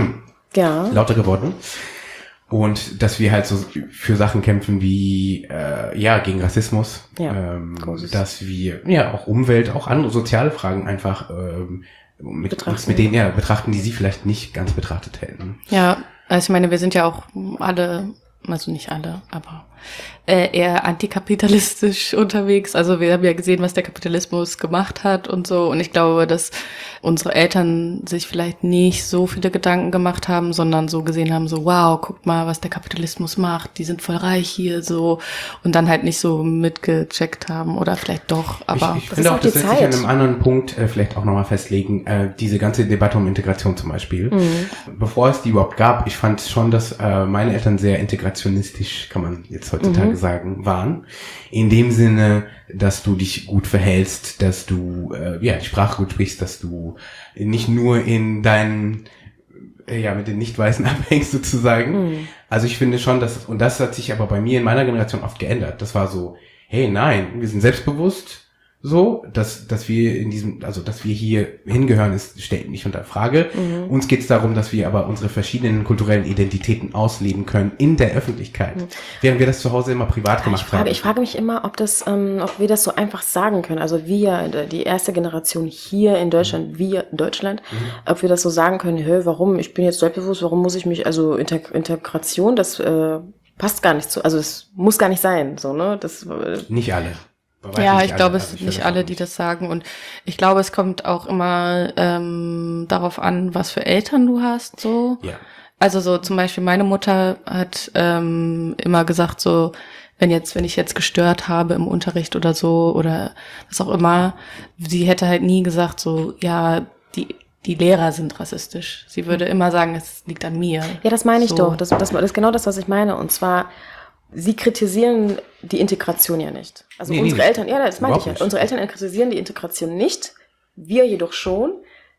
B: Ja.
A: lauter geworden. Und dass wir halt so für Sachen kämpfen wie, äh, ja, gegen Rassismus.
B: Ja,
A: ähm,
B: großes.
A: dass wir, ja, auch Umwelt, auch andere soziale Fragen einfach ähm, mit,
B: Betrachten.
A: uns mit denen, ja, betrachten, die sie vielleicht nicht ganz betrachtet hätten.
C: Ja, also ich meine, wir sind ja auch alle, also nicht alle, aber äh, eher antikapitalistisch unterwegs. Also wir haben ja gesehen, was der Kapitalismus gemacht hat und so. Und ich glaube, dass unsere Eltern sich vielleicht nicht so viele Gedanken gemacht haben, sondern so gesehen haben, so wow, guck mal, was der Kapitalismus macht. Die sind voll reich hier, so. Und dann halt nicht so mitgecheckt haben oder vielleicht doch, aber
A: ich ich
B: das
A: finde
B: ist
A: auch,
B: auch die
A: das lässt sich
B: Zeit.
A: an einem anderen Punkt äh, vielleicht auch nochmal festlegen, äh, diese ganze Debatte um Integration zum Beispiel.
B: Mhm.
A: Bevor es die überhaupt gab, ich fand schon, dass äh, meine Eltern sehr integrationistisch, kann man jetzt heutzutage
B: Mhm.
A: sagen, waren. In dem Sinne, dass du dich gut verhältst, dass du äh, ja die Sprache gut sprichst, dass du nicht nur in deinen äh, ja mit den Nicht-Weißen abhängst sozusagen.
B: Mhm.
A: Also ich finde schon, dass, und das hat sich aber bei mir in meiner Generation oft geändert. Das war so, hey, nein, wir sind selbstbewusst, so, dass, dass wir in diesem, also, dass wir hier hingehören, ist, stellt nicht unter Frage.
B: Mhm.
A: Uns geht es darum, dass wir aber unsere verschiedenen kulturellen Identitäten ausleben können in der Öffentlichkeit.
B: Mhm.
A: Während wir das zu Hause immer privat
B: Ich
A: gemacht
B: frage,
A: haben.
B: ich frage mich immer, ob das, ähm, ob wir das so einfach sagen können. Also wir, die erste Generation hier in Deutschland, wir in Deutschland,
A: Mhm.
B: ob wir das so sagen können, hä, warum, ich bin jetzt selbstbewusst, warum muss ich mich, also Integ- Integration, das äh, passt gar nicht zu, also es muss gar nicht sein, so, ne? Das äh,
A: Nicht alle. Bei weitem
C: ja,
A: nicht
C: ich
A: alle.
C: glaube,
A: Also
C: es
A: ich
C: sind nicht
A: finde
C: alle,
A: auch
C: die das sagen. Und ich glaube, es kommt auch immer ähm, darauf an, was für Eltern du hast. So.
A: Ja.
C: Also so zum Beispiel meine Mutter hat ähm, immer gesagt, so wenn jetzt, wenn ich jetzt gestört habe im Unterricht oder so oder was auch immer, sie hätte halt nie gesagt, so ja, die die Lehrer sind rassistisch. Sie würde immer sagen, es liegt an mir.
B: Ja, das meine ich
C: So.
B: doch. Das, das, das ist genau das, was ich meine. Und zwar, sie kritisieren die Integration ja nicht. Also
A: Nee,
B: unsere
A: nee,
B: Eltern, ja, das meinte ich
A: überhaupt
B: ja.
A: nicht.
B: Unsere Eltern kritisieren die Integration nicht. Wir jedoch schon,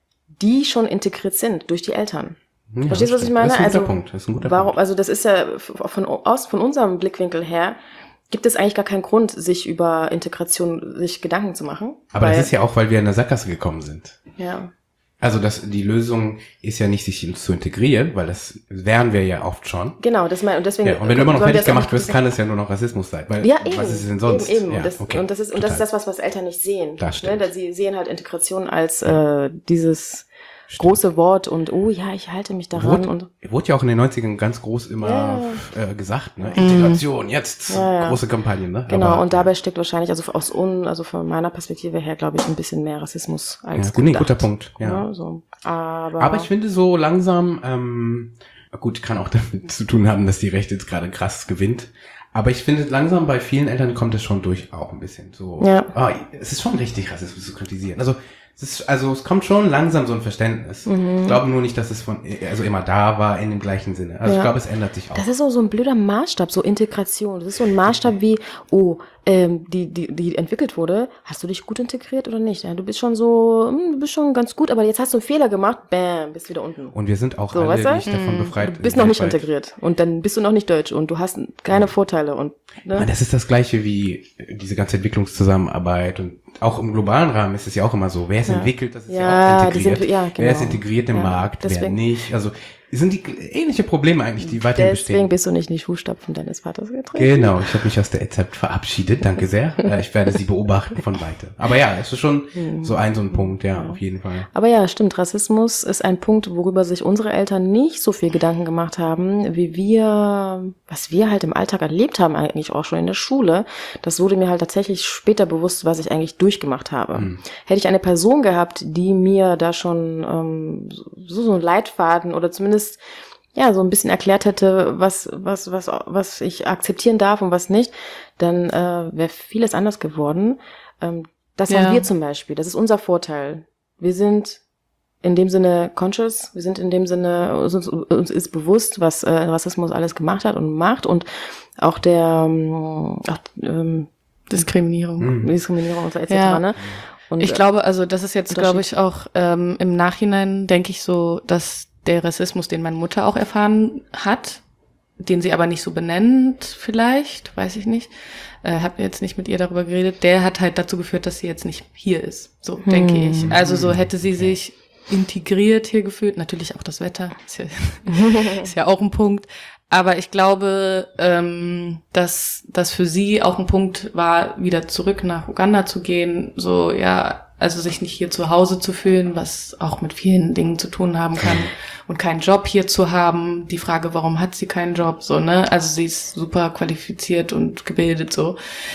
B: die schon integriert sind durch die Eltern.
A: Ja,
B: Verstehst du, was ich meine?
A: Das ist ein guter
B: also,
A: Punkt. Das ist ein guter
B: warum,
A: Punkt.
B: also das ist ja von aus, von unserem Blickwinkel her, gibt es eigentlich gar keinen Grund, sich über Integration, sich Gedanken zu machen.
A: Aber
B: weil,
A: das ist ja auch, weil wir in der Sackgasse gekommen sind.
B: Ja.
A: Also das, die Lösung ist ja nicht, sich zu integrieren, weil das wären wir ja oft schon.
B: Genau, das mein, und deswegen.
A: Ja, und wenn du immer noch
B: sollen wir
A: fertig
B: das auch
A: gemacht wirst, kann es ja nur noch Rassismus sein. Weil,
B: Ja, eben.
A: was ist es denn sonst?
B: Eben, eben.
A: Ja,
B: und, das,
A: okay,
B: und das ist, und das ist das, was, was Eltern nicht sehen.
A: Das stimmt.
B: Ne? Sie sehen halt Integration als, äh, dieses große Wort und, oh ja, ich halte mich daran.
A: Wurde,
B: und
A: wurde ja auch in den neunzigern ganz groß immer
B: Ja.
A: äh, gesagt, ne? Integration, jetzt
B: Ja, ja.
A: große Kampagne, ne?
B: Genau,
A: Aber,
B: und dabei steckt wahrscheinlich, also aus un, also von meiner Perspektive her, glaube ich, ein bisschen mehr Rassismus als
A: ja, nee,
B: gedacht.
A: guter Punkt, ja.
B: Ja, so. Aber,
A: Aber ich finde so langsam, ähm, gut, kann auch damit zu tun haben, dass die Rechte jetzt gerade krass gewinnt. Aber ich finde langsam bei vielen Eltern kommt es schon durch auch ein bisschen so.
B: Ja.
A: Ah, es ist schon richtig, Rassismus zu kritisieren. Also es ist, also es kommt schon langsam so ein Verständnis.
B: Mhm.
A: Ich glaube nur nicht, dass es von also immer da war in dem gleichen Sinne. Also
B: Ja.
A: ich glaube, es ändert sich auch.
B: das ist so, so ein blöder Maßstab, so Integration. Das ist so ein Maßstab wie, oh, ähm, die, die, die entwickelt wurde, hast du dich gut integriert oder nicht? Ja, du bist schon so, hm, du bist schon ganz gut, aber jetzt hast du einen Fehler gemacht, bam, bist wieder unten.
A: Und wir sind auch
B: So,
A: alle
B: weißt du?
A: nicht davon befreit.
B: Du bist noch nicht
A: weltweit.
B: integriert und dann bist du noch nicht deutsch und du hast keine Vorteile und,
A: Ich meine,
B: ne?
A: das ist das Gleiche wie diese ganze Entwicklungszusammenarbeit und auch im globalen Rahmen ist es ja auch immer so. Wer ist
B: Ja.
A: entwickelt, das ist ja,
B: Ja,
A: auch
B: die
A: integriert.
B: sind- ja,
A: Wer ist
B: genau.
A: integriert im
B: Ja,
A: Markt, wer
B: deswegen-
A: nicht. Also es sind die ähnliche Probleme eigentlich, die weiterhin
B: Deswegen
A: bestehen.
B: bist du nicht in die Fußstapfen deines Vaters getreten.
A: Genau, ich habe mich aus der E Z verabschiedet, danke sehr. Äh, Ich werde sie beobachten von weitem. Aber ja, es ist schon so ein so ein Punkt, ja, auf jeden Fall.
B: Aber ja, stimmt, Rassismus ist ein Punkt, worüber sich unsere Eltern nicht so viel Gedanken gemacht haben, wie wir, was wir halt im Alltag erlebt haben, eigentlich auch schon in der Schule. Das wurde mir halt tatsächlich später bewusst, was ich eigentlich durchgemacht habe.
A: Hm.
B: Hätte ich eine Person gehabt, die mir da schon ähm, so, so einen Leitfaden oder zumindest ja, so ein bisschen erklärt hätte, was, was, was, was ich akzeptieren darf und was nicht, dann äh, wäre vieles anders geworden. Ähm, das
C: Ja.
B: haben wir zum Beispiel. Das ist unser Vorteil. Wir sind in dem Sinne conscious. Wir sind in dem Sinne, uns, uns ist bewusst, was äh, Rassismus alles gemacht hat und macht und auch der ähm, auch, ähm,
C: Diskriminierung.
A: Hm.
B: Diskriminierung und so et cetera.
C: Ja.
B: Ne? Und,
C: Ich glaube, also das ist jetzt,
B: Unterschied.
C: glaube ich, auch ähm, im Nachhinein, denke ich so, dass der Rassismus, den meine Mutter auch erfahren hat, den sie aber nicht so benennt vielleicht, weiß ich nicht, äh, habe jetzt nicht mit ihr darüber geredet, der hat halt dazu geführt, dass sie jetzt nicht hier ist, so
B: Hm.
C: denke ich. Also so hätte sie sich integriert hier gefühlt, natürlich auch das Wetter, ist ja, ist ja auch ein Punkt. Aber ich glaube, ähm, dass das für sie auch ein Punkt war, wieder zurück nach Uganda zu gehen, so ja, also sich nicht hier zu Hause zu fühlen, was auch mit vielen Dingen zu tun haben kann und keinen Job hier zu haben. Die Frage, warum hat sie keinen Job, so ne? Also sie ist super qualifiziert und gebildet, so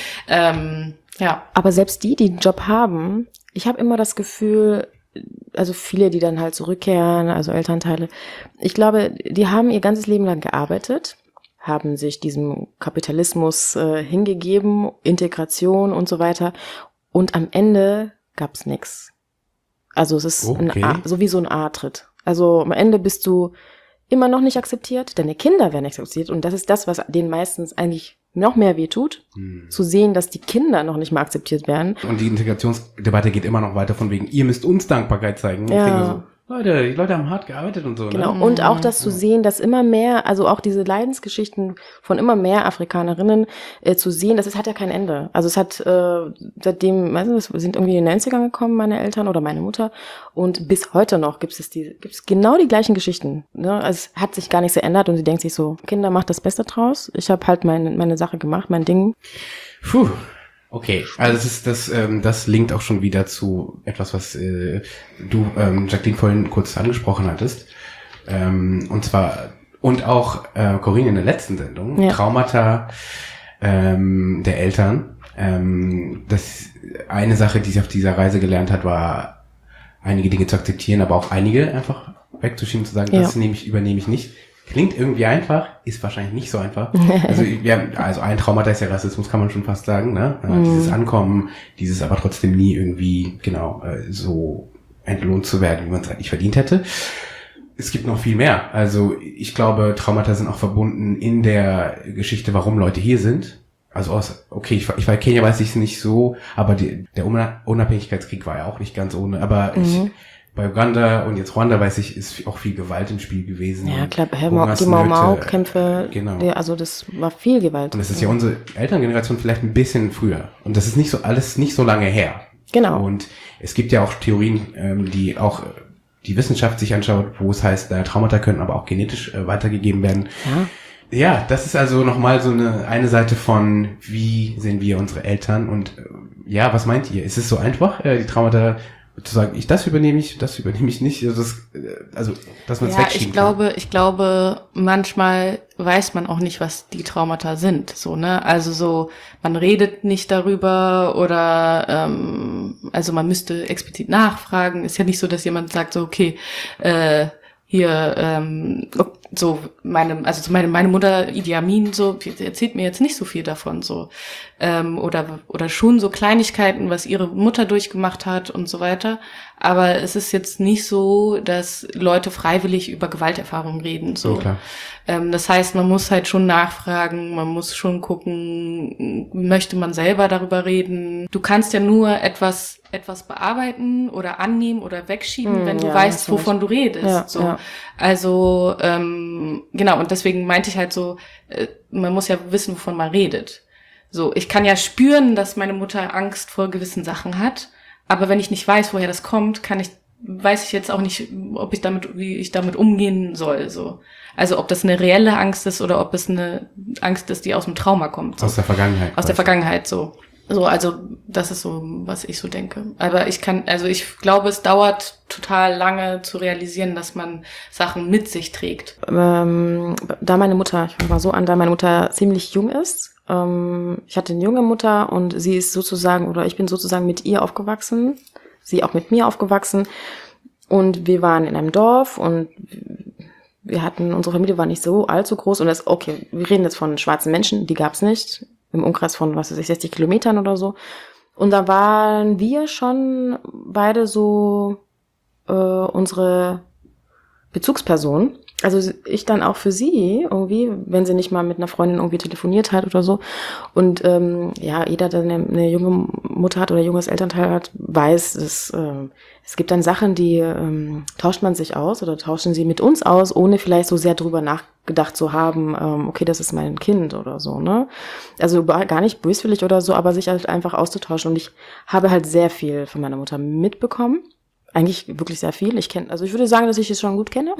C: ähm, ja.
B: Aber selbst die, die einen Job haben, ich habe immer das Gefühl, also viele, die dann halt zurückkehren, also Elternteile, ich glaube, die haben ihr ganzes Leben lang gearbeitet, haben sich diesem Kapitalismus äh, hingegeben, Integration und so weiter. Und am Ende gab's nix. Also es ist
A: Okay.
B: ein A, so wie so ein A-Tritt. Also am Ende bist du immer noch nicht akzeptiert, deine Kinder werden nicht akzeptiert und das ist das, was denen meistens eigentlich noch mehr wehtut,
A: Hm.
B: zu sehen, dass die Kinder noch nicht mal akzeptiert werden.
A: Und die Integrationsdebatte geht immer noch weiter von wegen, ihr müsst uns Dankbarkeit zeigen. Und ich
B: Ja.
A: denke so, Leute, die Leute haben hart gearbeitet und so.
B: Genau.
A: Ne?
B: Und auch das zu sehen, dass immer mehr, also auch diese Leidensgeschichten von immer mehr Afrikanerinnen äh, zu sehen, das ist, hat ja kein Ende. Also es hat äh, seitdem, weiß nicht, wir sind irgendwie in den neunzigern gekommen, meine Eltern oder meine Mutter. Und bis heute noch gibt es die, gibt es genau die gleichen Geschichten. Ne? Also es hat sich gar nichts geändert und sie denkt sich so, Kinder, macht das Beste draus. Ich habe halt meine, meine Sache gemacht, mein Ding.
A: Puh. Okay, also das ist das, ähm, das linkt auch schon wieder zu etwas, was äh, du, ähm, Jacqueline, vorhin kurz angesprochen hattest. Ähm, und zwar, und auch äh, Corinne in der letzten Sendung,
B: Ja.
A: Traumata ähm, der Eltern. Ähm, das eine Sache, die sie auf dieser Reise gelernt hat, war, einige Dinge zu akzeptieren, aber auch einige einfach wegzuschieben, zu sagen,
B: Ja.
A: das nehme ich, übernehme ich nicht. Klingt irgendwie einfach, ist wahrscheinlich nicht so einfach. Also, ja, also ein Traumata ist ja Rassismus, kann man schon fast sagen, ne? Ja, dieses Ankommen, dieses aber trotzdem nie irgendwie, genau, äh, so entlohnt zu werden, wie man es eigentlich verdient hätte. Es gibt noch viel mehr. Also ich glaube, Traumata sind auch verbunden in der Geschichte, warum Leute hier sind. also aus, okay, ich, ich war Kenia, weiß ich es nicht so, aber die, der Unabhängigkeitskrieg war ja auch nicht ganz ohne, aber mhm. ich, bei Uganda und jetzt Ruanda, weiß ich, ist auch viel Gewalt im Spiel gewesen.
B: Ja, klar, die Mau-Mau-Kämpfe, genau. die, also das war viel Gewalt.
A: Und das ist ja unsere Elterngeneration vielleicht ein bisschen früher. Und das ist nicht so alles nicht so lange her.
B: Genau.
A: Und es gibt ja auch Theorien, ähm, die auch die Wissenschaft sich anschaut, wo es heißt, äh, Traumata können aber auch genetisch äh, weitergegeben werden.
B: Ja.
A: Ja, das ist also nochmal so eine eine Seite von, wie sehen wir unsere Eltern und äh, ja, was meint ihr? Ist es so einfach, äh, die Traumata zu sagen, ich das übernehme ich, das übernehme ich nicht, also, das, also dass man es
C: ja,
A: wegschieben
C: ich glaube,
A: kann.
C: ich glaube, manchmal weiß man auch nicht, was die Traumata sind, so, ne, also so, man redet nicht darüber oder, ähm, also man müsste explizit nachfragen, ist ja nicht so, dass jemand sagt so, okay, äh, hier, ähm, so, meine, also so meine, meine Mutter Idi Amin, so, erzählt mir jetzt nicht so viel davon, so, ähm, oder, oder schon so Kleinigkeiten, was ihre Mutter durchgemacht hat und so weiter. Aber es ist jetzt nicht so, dass Leute freiwillig über Gewalterfahrungen reden, so.
A: Ja,
C: ähm, das heißt, man muss halt schon nachfragen, man muss schon gucken, möchte man selber darüber reden. Du kannst ja nur etwas, etwas bearbeiten oder annehmen oder wegschieben, hm, wenn du ja, weißt, wovon du redest,
B: ja,
C: so.
B: Ja.
C: Also, ähm, genau, und deswegen meinte ich halt so, äh, man muss ja wissen, wovon man redet. So, ich kann ja spüren, dass meine Mutter Angst vor gewissen Sachen hat, aber wenn ich nicht weiß, woher das kommt, kann ich, weiß ich jetzt auch nicht, ob ich damit, wie ich damit umgehen soll, so. Also, ob das eine reelle Angst ist oder ob es eine Angst ist, die aus dem Trauma kommt. So.
A: Aus der Vergangenheit.
C: Aus der Vergangenheit, so. So, also, das ist so, was ich so denke. Aber ich kann, also ich glaube, es dauert total lange zu realisieren, dass man Sachen mit sich trägt.
B: Ähm, da meine Mutter, ich fange mal so an, da meine Mutter ziemlich jung ist, ähm, ich hatte eine junge Mutter und sie ist sozusagen, oder ich bin sozusagen mit ihr aufgewachsen, sie auch mit mir aufgewachsen und wir waren in einem Dorf und wir hatten, unsere Familie war nicht so allzu groß und das, okay, wir reden jetzt von schwarzen Menschen, die gab's nicht, im Umkreis von, was weiß ich, sechzig Kilometern oder so. Und da waren wir schon beide so äh, unsere Bezugspersonen. Also ich dann auch für sie irgendwie, wenn sie nicht mal mit einer Freundin irgendwie telefoniert hat oder so. Und ähm, ja, jeder, der eine, eine junge Mutter hat oder ein junges Elternteil hat, weiß, dass äh, es gibt dann Sachen, die ähm, tauscht man sich aus oder tauschen sie mit uns aus, ohne vielleicht so sehr drüber nachgedacht zu haben, ähm, okay, das ist mein Kind oder so, ne? Also gar nicht böswillig oder so, aber sich halt einfach auszutauschen. Und ich habe halt sehr viel von meiner Mutter mitbekommen. Eigentlich wirklich sehr viel. Ich kenne, also ich würde sagen, dass ich es schon gut kenne.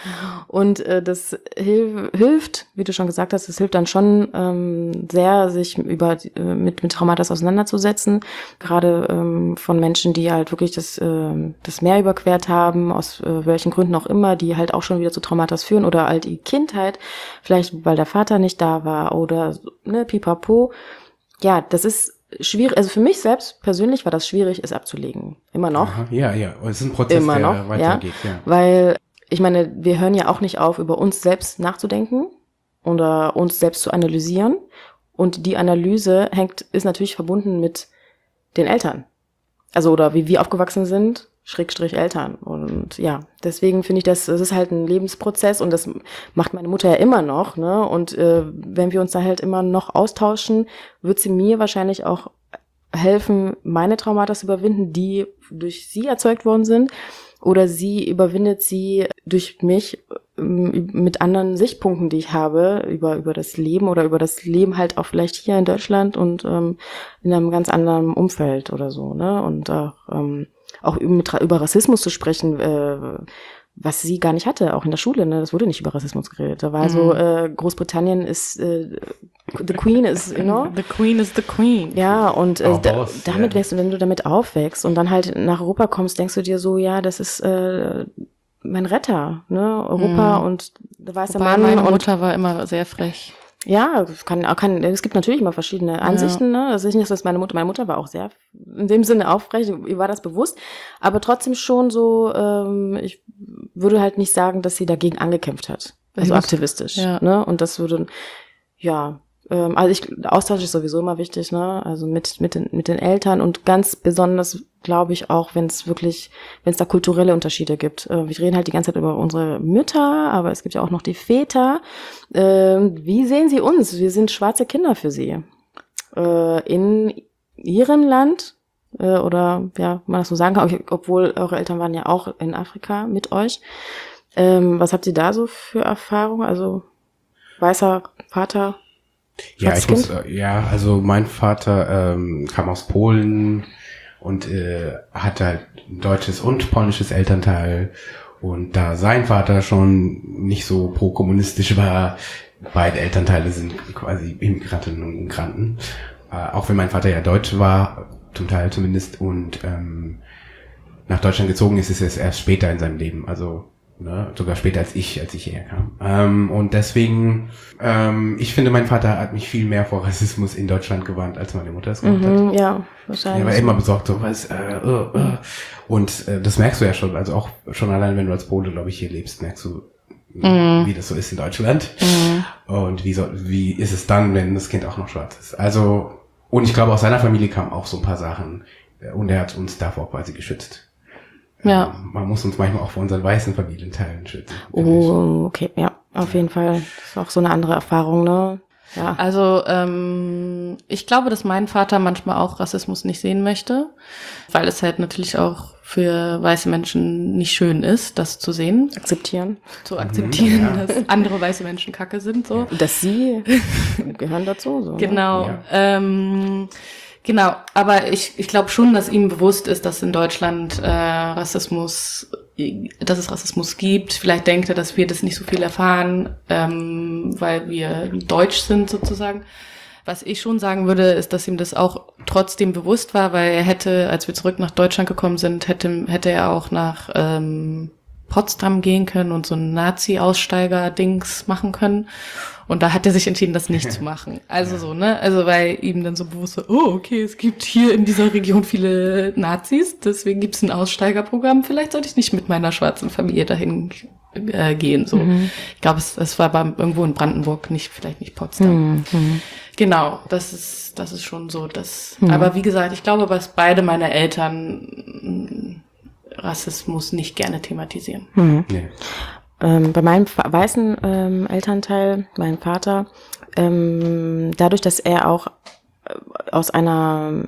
B: Und äh, das hilf, hilft, wie du schon gesagt hast, es hilft dann schon ähm, sehr, sich über äh, mit mit Traumata auseinanderzusetzen. Gerade ähm, von Menschen, die halt wirklich das äh, das Meer überquert haben, aus äh, welchen Gründen auch immer, die halt auch schon wieder zu Traumata führen oder halt die Kindheit, vielleicht weil der Vater nicht da war oder ne, pipapo. Ja, das ist schwierig, also für mich selbst persönlich war das schwierig, es abzulegen. Immer noch.
A: Aha, ja, ja. Und es ist ein Prozess,
B: Immer
A: der
B: noch,
A: weitergeht. Ja.
B: Ja. Weil, ich meine, wir hören ja auch nicht auf, über uns selbst nachzudenken oder uns selbst zu analysieren. Und die Analyse hängt, ist natürlich verbunden mit den Eltern. Also, oder wie wir aufgewachsen sind, Schrägstrich Eltern. Und ja, deswegen finde ich, das, das ist halt ein Lebensprozess und das macht meine Mutter ja immer noch, ne? Und äh, wenn wir uns da halt immer noch austauschen, wird sie mir wahrscheinlich auch helfen, meine Traumata zu überwinden, die durch sie erzeugt worden sind. Oder sie überwindet sie durch mich ähm, mit anderen Sichtpunkten, die ich habe, über über das Leben oder über das Leben halt auch vielleicht hier in Deutschland und ähm, in einem ganz anderen Umfeld oder so, ne? Und auch ähm, auch über, über Rassismus zu sprechen, äh, was sie gar nicht hatte, auch in der Schule, ne? Das wurde nicht über Rassismus geredet. Da war mhm. so, äh, Großbritannien ist, äh, the Queen is, you know?
C: The Queen is the Queen.
B: Ja, und äh, da,
A: raus,
B: damit
A: ja.
B: wächst du, wenn du damit aufwächst und dann halt nach Europa kommst, denkst du dir so, ja, das ist äh, mein Retter, ne? Europa mhm. und der weiße
C: Wobei
B: Mann.
C: Meine
B: und
C: Mutter war immer sehr frech.
B: Ja, kann, kann, es gibt natürlich immer verschiedene Ansichten, ja. Ne? Das ist nicht, dass meine Mutter, meine Mutter war auch sehr, in dem Sinne aufrecht, ihr war das bewusst, aber trotzdem schon so, ähm, ich würde halt nicht sagen, dass sie dagegen angekämpft hat. Also
C: muss,
B: aktivistisch,
C: ja.
B: ne? Und das würde, ja, ähm, also ich, der Austausch ist sowieso immer wichtig, ne? Also mit, mit den, mit den Eltern und ganz besonders, glaube ich, auch, wenn es wirklich, wenn es da kulturelle Unterschiede gibt. Äh, wir reden halt die ganze Zeit über unsere Mütter, aber es gibt ja auch noch die Väter. Äh, wie sehen sie uns? Wir sind schwarze Kinder für sie. äh, in ihrem Land, äh, oder ja, man das so sagen kann, obwohl eure Eltern waren ja auch in Afrika mit euch. Ähm, was habt ihr da so für Erfahrungen? Also weißer Vater?
A: Ja, ich muss, äh, ja, also mein Vater ähm, kam aus Polen und äh, hatte halt ein deutsches und polnisches Elternteil. Und da sein Vater schon nicht so pro-kommunistisch war, beide Elternteile sind quasi Immigrantinnen und Immigranten. Äh, auch wenn mein Vater ja Deutsch war, zum Teil zumindest, und ähm, nach Deutschland gezogen ist, ist es erst später in seinem Leben. Also ne, sogar später als ich, als ich hierher kam. Ähm, und deswegen, ähm, ich finde, mein Vater hat mich viel mehr vor Rassismus in Deutschland gewarnt, als meine Mutter es gemacht
B: mhm,
A: hat.
B: Ja, wahrscheinlich.
A: Er war immer besorgt, so was, äh, äh, äh. Und äh, das merkst du ja schon, also auch schon allein, wenn du als Pole, glaube ich, hier lebst, merkst du,
C: Mhm.
A: wie das so ist in Deutschland.
C: Mhm.
A: Und wie so, wie ist es dann, wenn das Kind auch noch schwarz ist. Also, und ich glaube, aus seiner Familie kamen auch so ein paar Sachen. Und er hat uns davor quasi geschützt.
C: Ja.
A: Ähm, man muss uns manchmal auch vor unseren weißen Familienteilen schützen.
B: Oh, okay, ja, auf jeden Fall. Das ist auch so eine andere Erfahrung, ne? Ja.
C: Also ähm, ich glaube, dass mein Vater manchmal auch Rassismus nicht sehen möchte, weil es halt natürlich auch für weiße Menschen nicht schön ist, das zu sehen.
B: Akzeptieren.
C: Zu akzeptieren,
A: Mhm, ja.
C: dass andere weiße Menschen Kacke sind. So.
B: Dass sie gehören dazu. So,
C: Genau.
A: Ja.
C: Ähm, genau, aber ich, ich glaube schon, dass ihm bewusst ist, dass in Deutschland äh, Rassismus, dass es Rassismus gibt. Vielleicht denkt er, dass wir das nicht so viel erfahren, ähm, weil wir deutsch sind sozusagen. Was ich schon sagen würde, ist, dass ihm das auch trotzdem bewusst war, weil er hätte, als wir zurück nach Deutschland gekommen sind, hätte, hätte er auch nach ähm, Potsdam gehen können und so ein Nazi-Aussteiger-Dings machen können. Und da hat er sich entschieden, das nicht zu machen. Also so, ne? Also weil ihm dann so bewusst war, oh, okay, es gibt hier in dieser Region viele Nazis, deswegen gibt es ein Aussteigerprogramm. Vielleicht sollte ich nicht mit meiner schwarzen Familie dahin äh, gehen. So,
B: Mhm.
C: ich glaube, es, es war beim, irgendwo in Brandenburg, nicht vielleicht nicht Potsdam.
B: Mhm.
C: Genau, das ist das ist schon so. Das.
B: Mhm.
C: Aber wie gesagt, ich glaube, dass beide meine Eltern Rassismus nicht gerne thematisieren.
B: Mhm.
A: Nee.
B: Ähm, bei meinem fa- weißen ähm, Elternteil, meinem Vater, ähm, dadurch, dass er auch äh, aus einer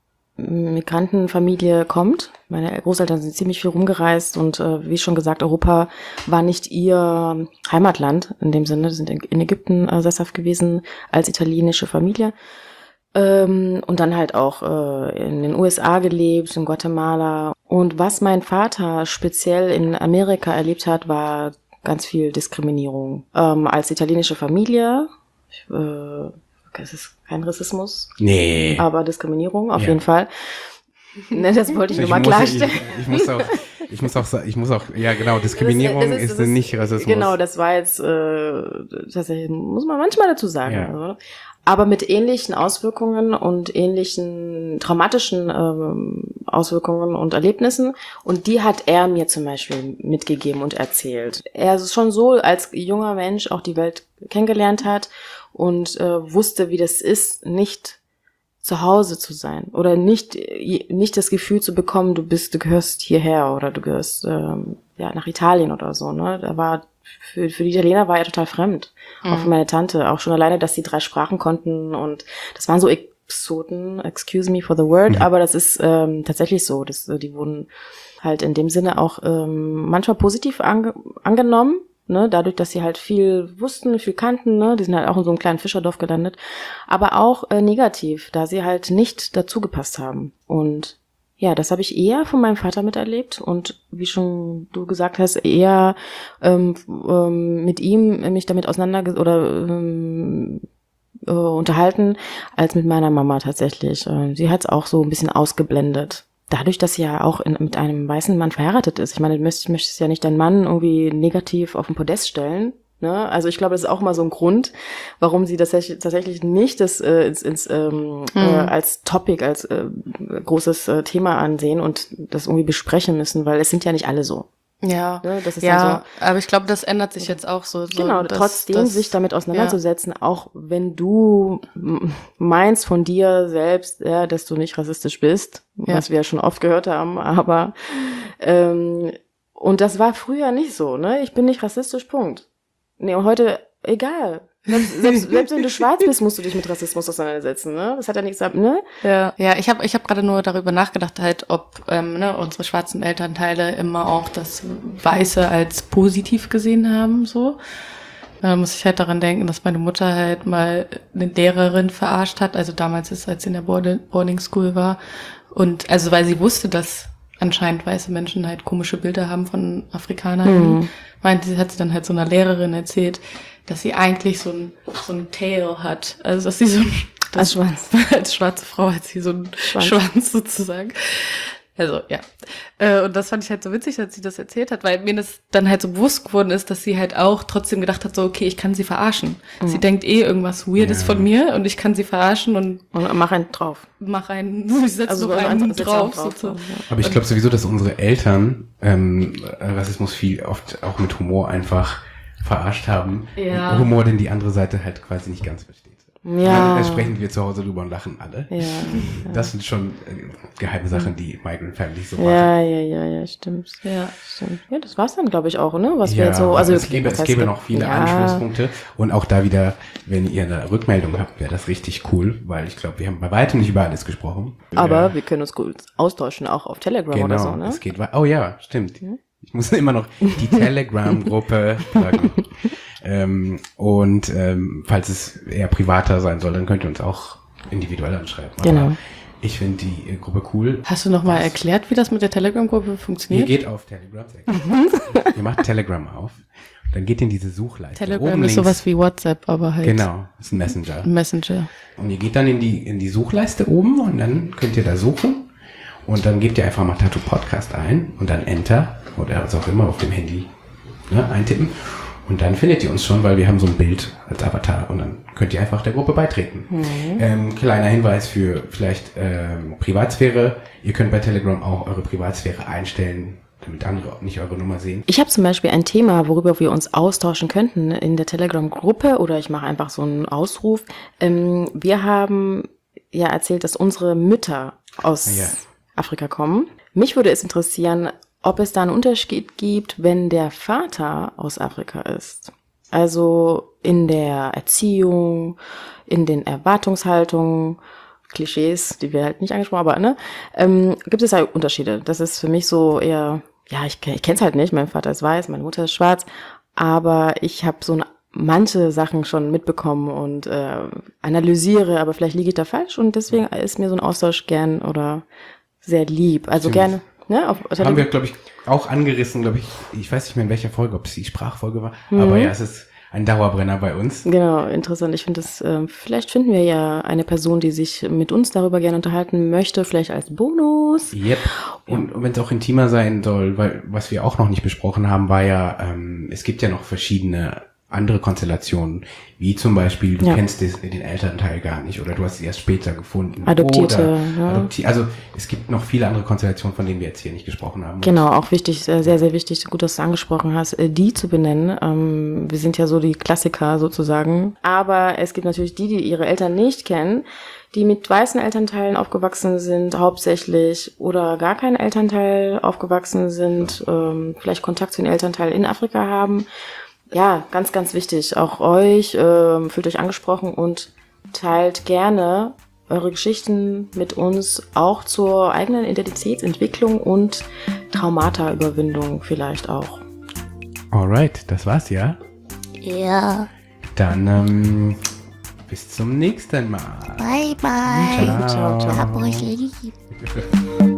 B: Migrantenfamilie kommt, meine Großeltern sind ziemlich viel rumgereist und äh, wie schon gesagt, Europa war nicht ihr Heimatland in dem Sinne, sie sind in, in Ägypten äh, sesshaft gewesen als italienische Familie. Ähm, und dann halt auch äh, in den U S A gelebt, in Guatemala. Und was mein Vater speziell in Amerika erlebt hat, war ganz viel Diskriminierung. Ähm, als italienische Familie, äh, es ist kein Rassismus,
A: Nee.
B: aber Diskriminierung auf
A: Ja.
B: jeden Fall. Ne, das wollte ich nur
A: Ich
B: mal
A: muss,
B: klarstellen.
A: ich, ich muss auch, ich muss auch, sa- ich muss auch, ja genau, Diskriminierung
B: Das- das
A: ist,
B: das
A: nicht Rassismus.
B: Genau, das war jetzt, äh, tatsächlich, muss man manchmal dazu sagen.
A: Ja.
B: Also, aber mit ähnlichen Auswirkungen und ähnlichen traumatischen ähm, Auswirkungen und Erlebnissen. Und die hat er mir zum Beispiel mitgegeben und erzählt. Er ist schon so als junger Mensch auch die Welt kennengelernt hat und äh, wusste, wie das ist, nicht zu Hause zu sein oder nicht nicht das Gefühl zu bekommen, du bist, du gehörst hierher oder du gehörst ähm, ja nach Italien oder so. Ne, da war für für die Italiener war er total fremd,
C: Mhm.
B: auch für meine Tante, auch schon alleine, dass sie drei Sprachen konnten und das waren so Exoten, excuse me for the word,
A: Mhm.
B: aber das ist ähm, tatsächlich so, dass äh, die wurden halt in dem Sinne auch ähm, manchmal positiv ange angenommen. Ne, dadurch, dass sie halt viel wussten, viel kannten, ne, die sind halt auch in so einem kleinen Fischerdorf gelandet, aber auch äh, negativ, da sie halt nicht dazugepasst haben. Und ja, das habe ich eher von meinem Vater miterlebt und wie schon du gesagt hast, eher ähm, ähm, mit ihm mich damit auseinander oder ähm, äh, unterhalten, als mit meiner Mama tatsächlich. Äh, sie hat es auch so ein bisschen ausgeblendet. Dadurch, dass sie ja auch in, mit einem weißen Mann verheiratet ist. Ich meine, du möchtest, möchtest ja nicht deinen Mann irgendwie negativ auf den Podest stellen. Ne? Also ich glaube, das ist auch mal so ein Grund, warum sie das tatsächlich nicht das äh, ins, ins, ähm,
C: Mhm.
B: äh, als Topic, als äh, großes äh, Thema ansehen und das irgendwie besprechen müssen, weil es sind ja nicht alle so.
C: Ja,
B: Ne? Das ist
C: ja,
B: dann
C: aber ich glaube, das ändert sich jetzt auch so.
B: so.
C: so
B: Genau,
C: dass,
B: trotzdem
C: dass,
B: sich damit auseinanderzusetzen, auch wenn du m- meinst von dir selbst, ja, dass du nicht rassistisch bist,
C: Ja.
B: was wir ja schon oft gehört haben, aber ähm, und das war früher nicht so, ne? Ich bin nicht rassistisch, Punkt. Nee, und heute, egal. Selbst, selbst, selbst wenn du schwarz bist, musst du dich mit Rassismus auseinandersetzen, ne? Das hat ja nichts ab, ne?
C: Ja, ja, ich habe ich hab gerade nur darüber nachgedacht, halt, ob ähm, ne, unsere schwarzen Elternteile immer auch das Weiße als positiv gesehen haben, so. Da muss ich halt daran denken, dass meine Mutter halt mal eine Lehrerin verarscht hat, also damals ist, als sie in der Boarding School war. Und also weil sie wusste, dass anscheinend weiße Menschen halt komische Bilder haben von Afrikanern, mhm. meinte sie, hat sie dann halt so einer Lehrerin erzählt, dass sie eigentlich so ein so ein Tail hat, also dass sie so ein
B: als Schwanz,
C: als schwarze Frau hat sie so einen Schwanz, Schwanz sozusagen. Also, ja. Äh, und das fand ich halt so witzig, als sie das erzählt hat, weil mir das dann halt so bewusst geworden ist, dass sie halt auch trotzdem gedacht hat, so, okay, ich kann sie verarschen. Mhm. Sie denkt eh irgendwas Weirdes ja. von mir und ich kann sie verarschen und...
B: Und mach einen drauf.
C: Mach einen, ich setze also noch einen, einen drauf. drauf so.
A: Ja. Aber ich glaube sowieso, dass unsere Eltern ähm, Rassismus viel oft auch mit Humor einfach verarscht haben. Ja. Humor, den die andere Seite halt quasi nicht ganz versteht.
B: Ja.
A: Da sprechen wir zu Hause drüber und lachen alle.
B: Ja, ja.
A: Das sind schon äh, geheime Sachen, die Migrant Families so machen.
B: Ja, ja, ja, ja, stimmt. Ja, stimmt. Ja, das war's dann, glaube ich, auch, ne? Was ja, wir jetzt so, also
A: es gäbe, es gäbe noch viele ja. Anschlusspunkte. Und auch da wieder, wenn ihr eine Rückmeldung habt, wäre das richtig cool, weil ich glaube, wir haben bei weitem nicht über alles gesprochen.
B: Aber
A: ja.
B: wir können uns gut austauschen, auch auf Telegram
A: genau,
B: oder so, ne?
A: Es geht, oh ja, stimmt. Hm? Ich muss immer noch die Telegram-Gruppe sagen. Ähm, und ähm, falls es eher privater sein soll, dann könnt ihr uns auch individuell anschreiben.
B: Genau.
A: Aber ich finde die äh, Gruppe cool.
C: Hast du noch mal erklärt, wie das mit der Telegram-Gruppe funktioniert?
A: Ihr geht auf Telegram. Ihr macht Telegram auf. Dann geht in diese Suchleiste.
C: Telegram
A: Oben
C: ist
A: links,
C: sowas wie WhatsApp, aber halt.
A: Genau, ist ein Messenger.
C: Ein Messenger.
A: Und ihr geht dann in die in die Suchleiste oben und dann könnt ihr da suchen. Und dann gebt ihr einfach mal Tattoo Podcast ein und dann Enter oder was auch immer auf dem Handy, ne, eintippen. Und dann findet ihr uns schon, weil wir haben so ein Bild als Avatar und dann könnt ihr einfach der Gruppe beitreten. Mhm. Ähm, kleiner Hinweis für vielleicht ähm, Privatsphäre. Ihr könnt bei Telegram auch eure Privatsphäre einstellen, damit andere nicht eure Nummer sehen.
B: Ich habe zum Beispiel ein Thema, worüber wir uns austauschen könnten in der Telegram-Gruppe oder ich mache einfach so einen Ausruf. Ähm, wir haben ja erzählt, dass unsere Mütter aus ja. Afrika kommen. Mich würde es interessieren, ob es da einen Unterschied gibt, wenn der Vater aus Afrika ist. Also in der Erziehung, in den Erwartungshaltungen, Klischees, die wir halt nicht angesprochen haben, aber ne, ähm, gibt es halt Unterschiede. Das ist für mich so eher, ja, ich, ich kenne es halt nicht, mein Vater ist weiß, meine Mutter ist schwarz, aber ich habe so eine, manche Sachen schon mitbekommen und äh, analysiere, aber vielleicht liege ich da falsch und deswegen ist mir so ein Austausch gern oder sehr lieb. Also Stimmt. gerne. Ne, auf
A: haben wir, glaube ich, auch angerissen, glaube ich, ich weiß nicht mehr in welcher Folge, ob es die Sprachfolge war, mhm. aber ja, es ist ein Dauerbrenner bei uns.
B: Genau, interessant. Ich finde das, äh, vielleicht finden wir ja eine Person, die sich mit uns darüber gerne unterhalten möchte, vielleicht als Bonus.
A: Yep. Und wenn es auch intimer sein soll, weil was wir auch noch nicht besprochen haben, war ja, ähm, es gibt ja noch verschiedene andere Konstellationen, wie zum Beispiel, du ja. kennst des, den Elternteil gar nicht oder du hast sie erst später gefunden.
B: Adoptierte.
A: Oder
B: ja.
A: adopti- also es gibt noch viele andere Konstellationen, von denen wir jetzt hier nicht gesprochen haben.
B: Genau, auch wichtig, sehr, sehr wichtig, gut, dass du angesprochen hast, die zu benennen. Ähm, wir sind ja so die Klassiker sozusagen. Aber es gibt natürlich die, die ihre Eltern nicht kennen, die mit weißen Elternteilen aufgewachsen sind, hauptsächlich, oder gar kein Elternteil aufgewachsen sind, ähm, vielleicht Kontakt zu den Elternteilen in Afrika haben. Ja, ganz, ganz wichtig. Auch euch, äh, fühlt euch angesprochen und teilt gerne eure Geschichten mit uns, auch zur eigenen Identitätsentwicklung und Traumata-Überwindung vielleicht auch.
A: Alright, das war's, ja?
D: Ja.
A: Dann ähm, bis zum nächsten Mal.
D: Bye, bye.
A: Ciao.
D: Ciao, ciao. Hab euch lieb.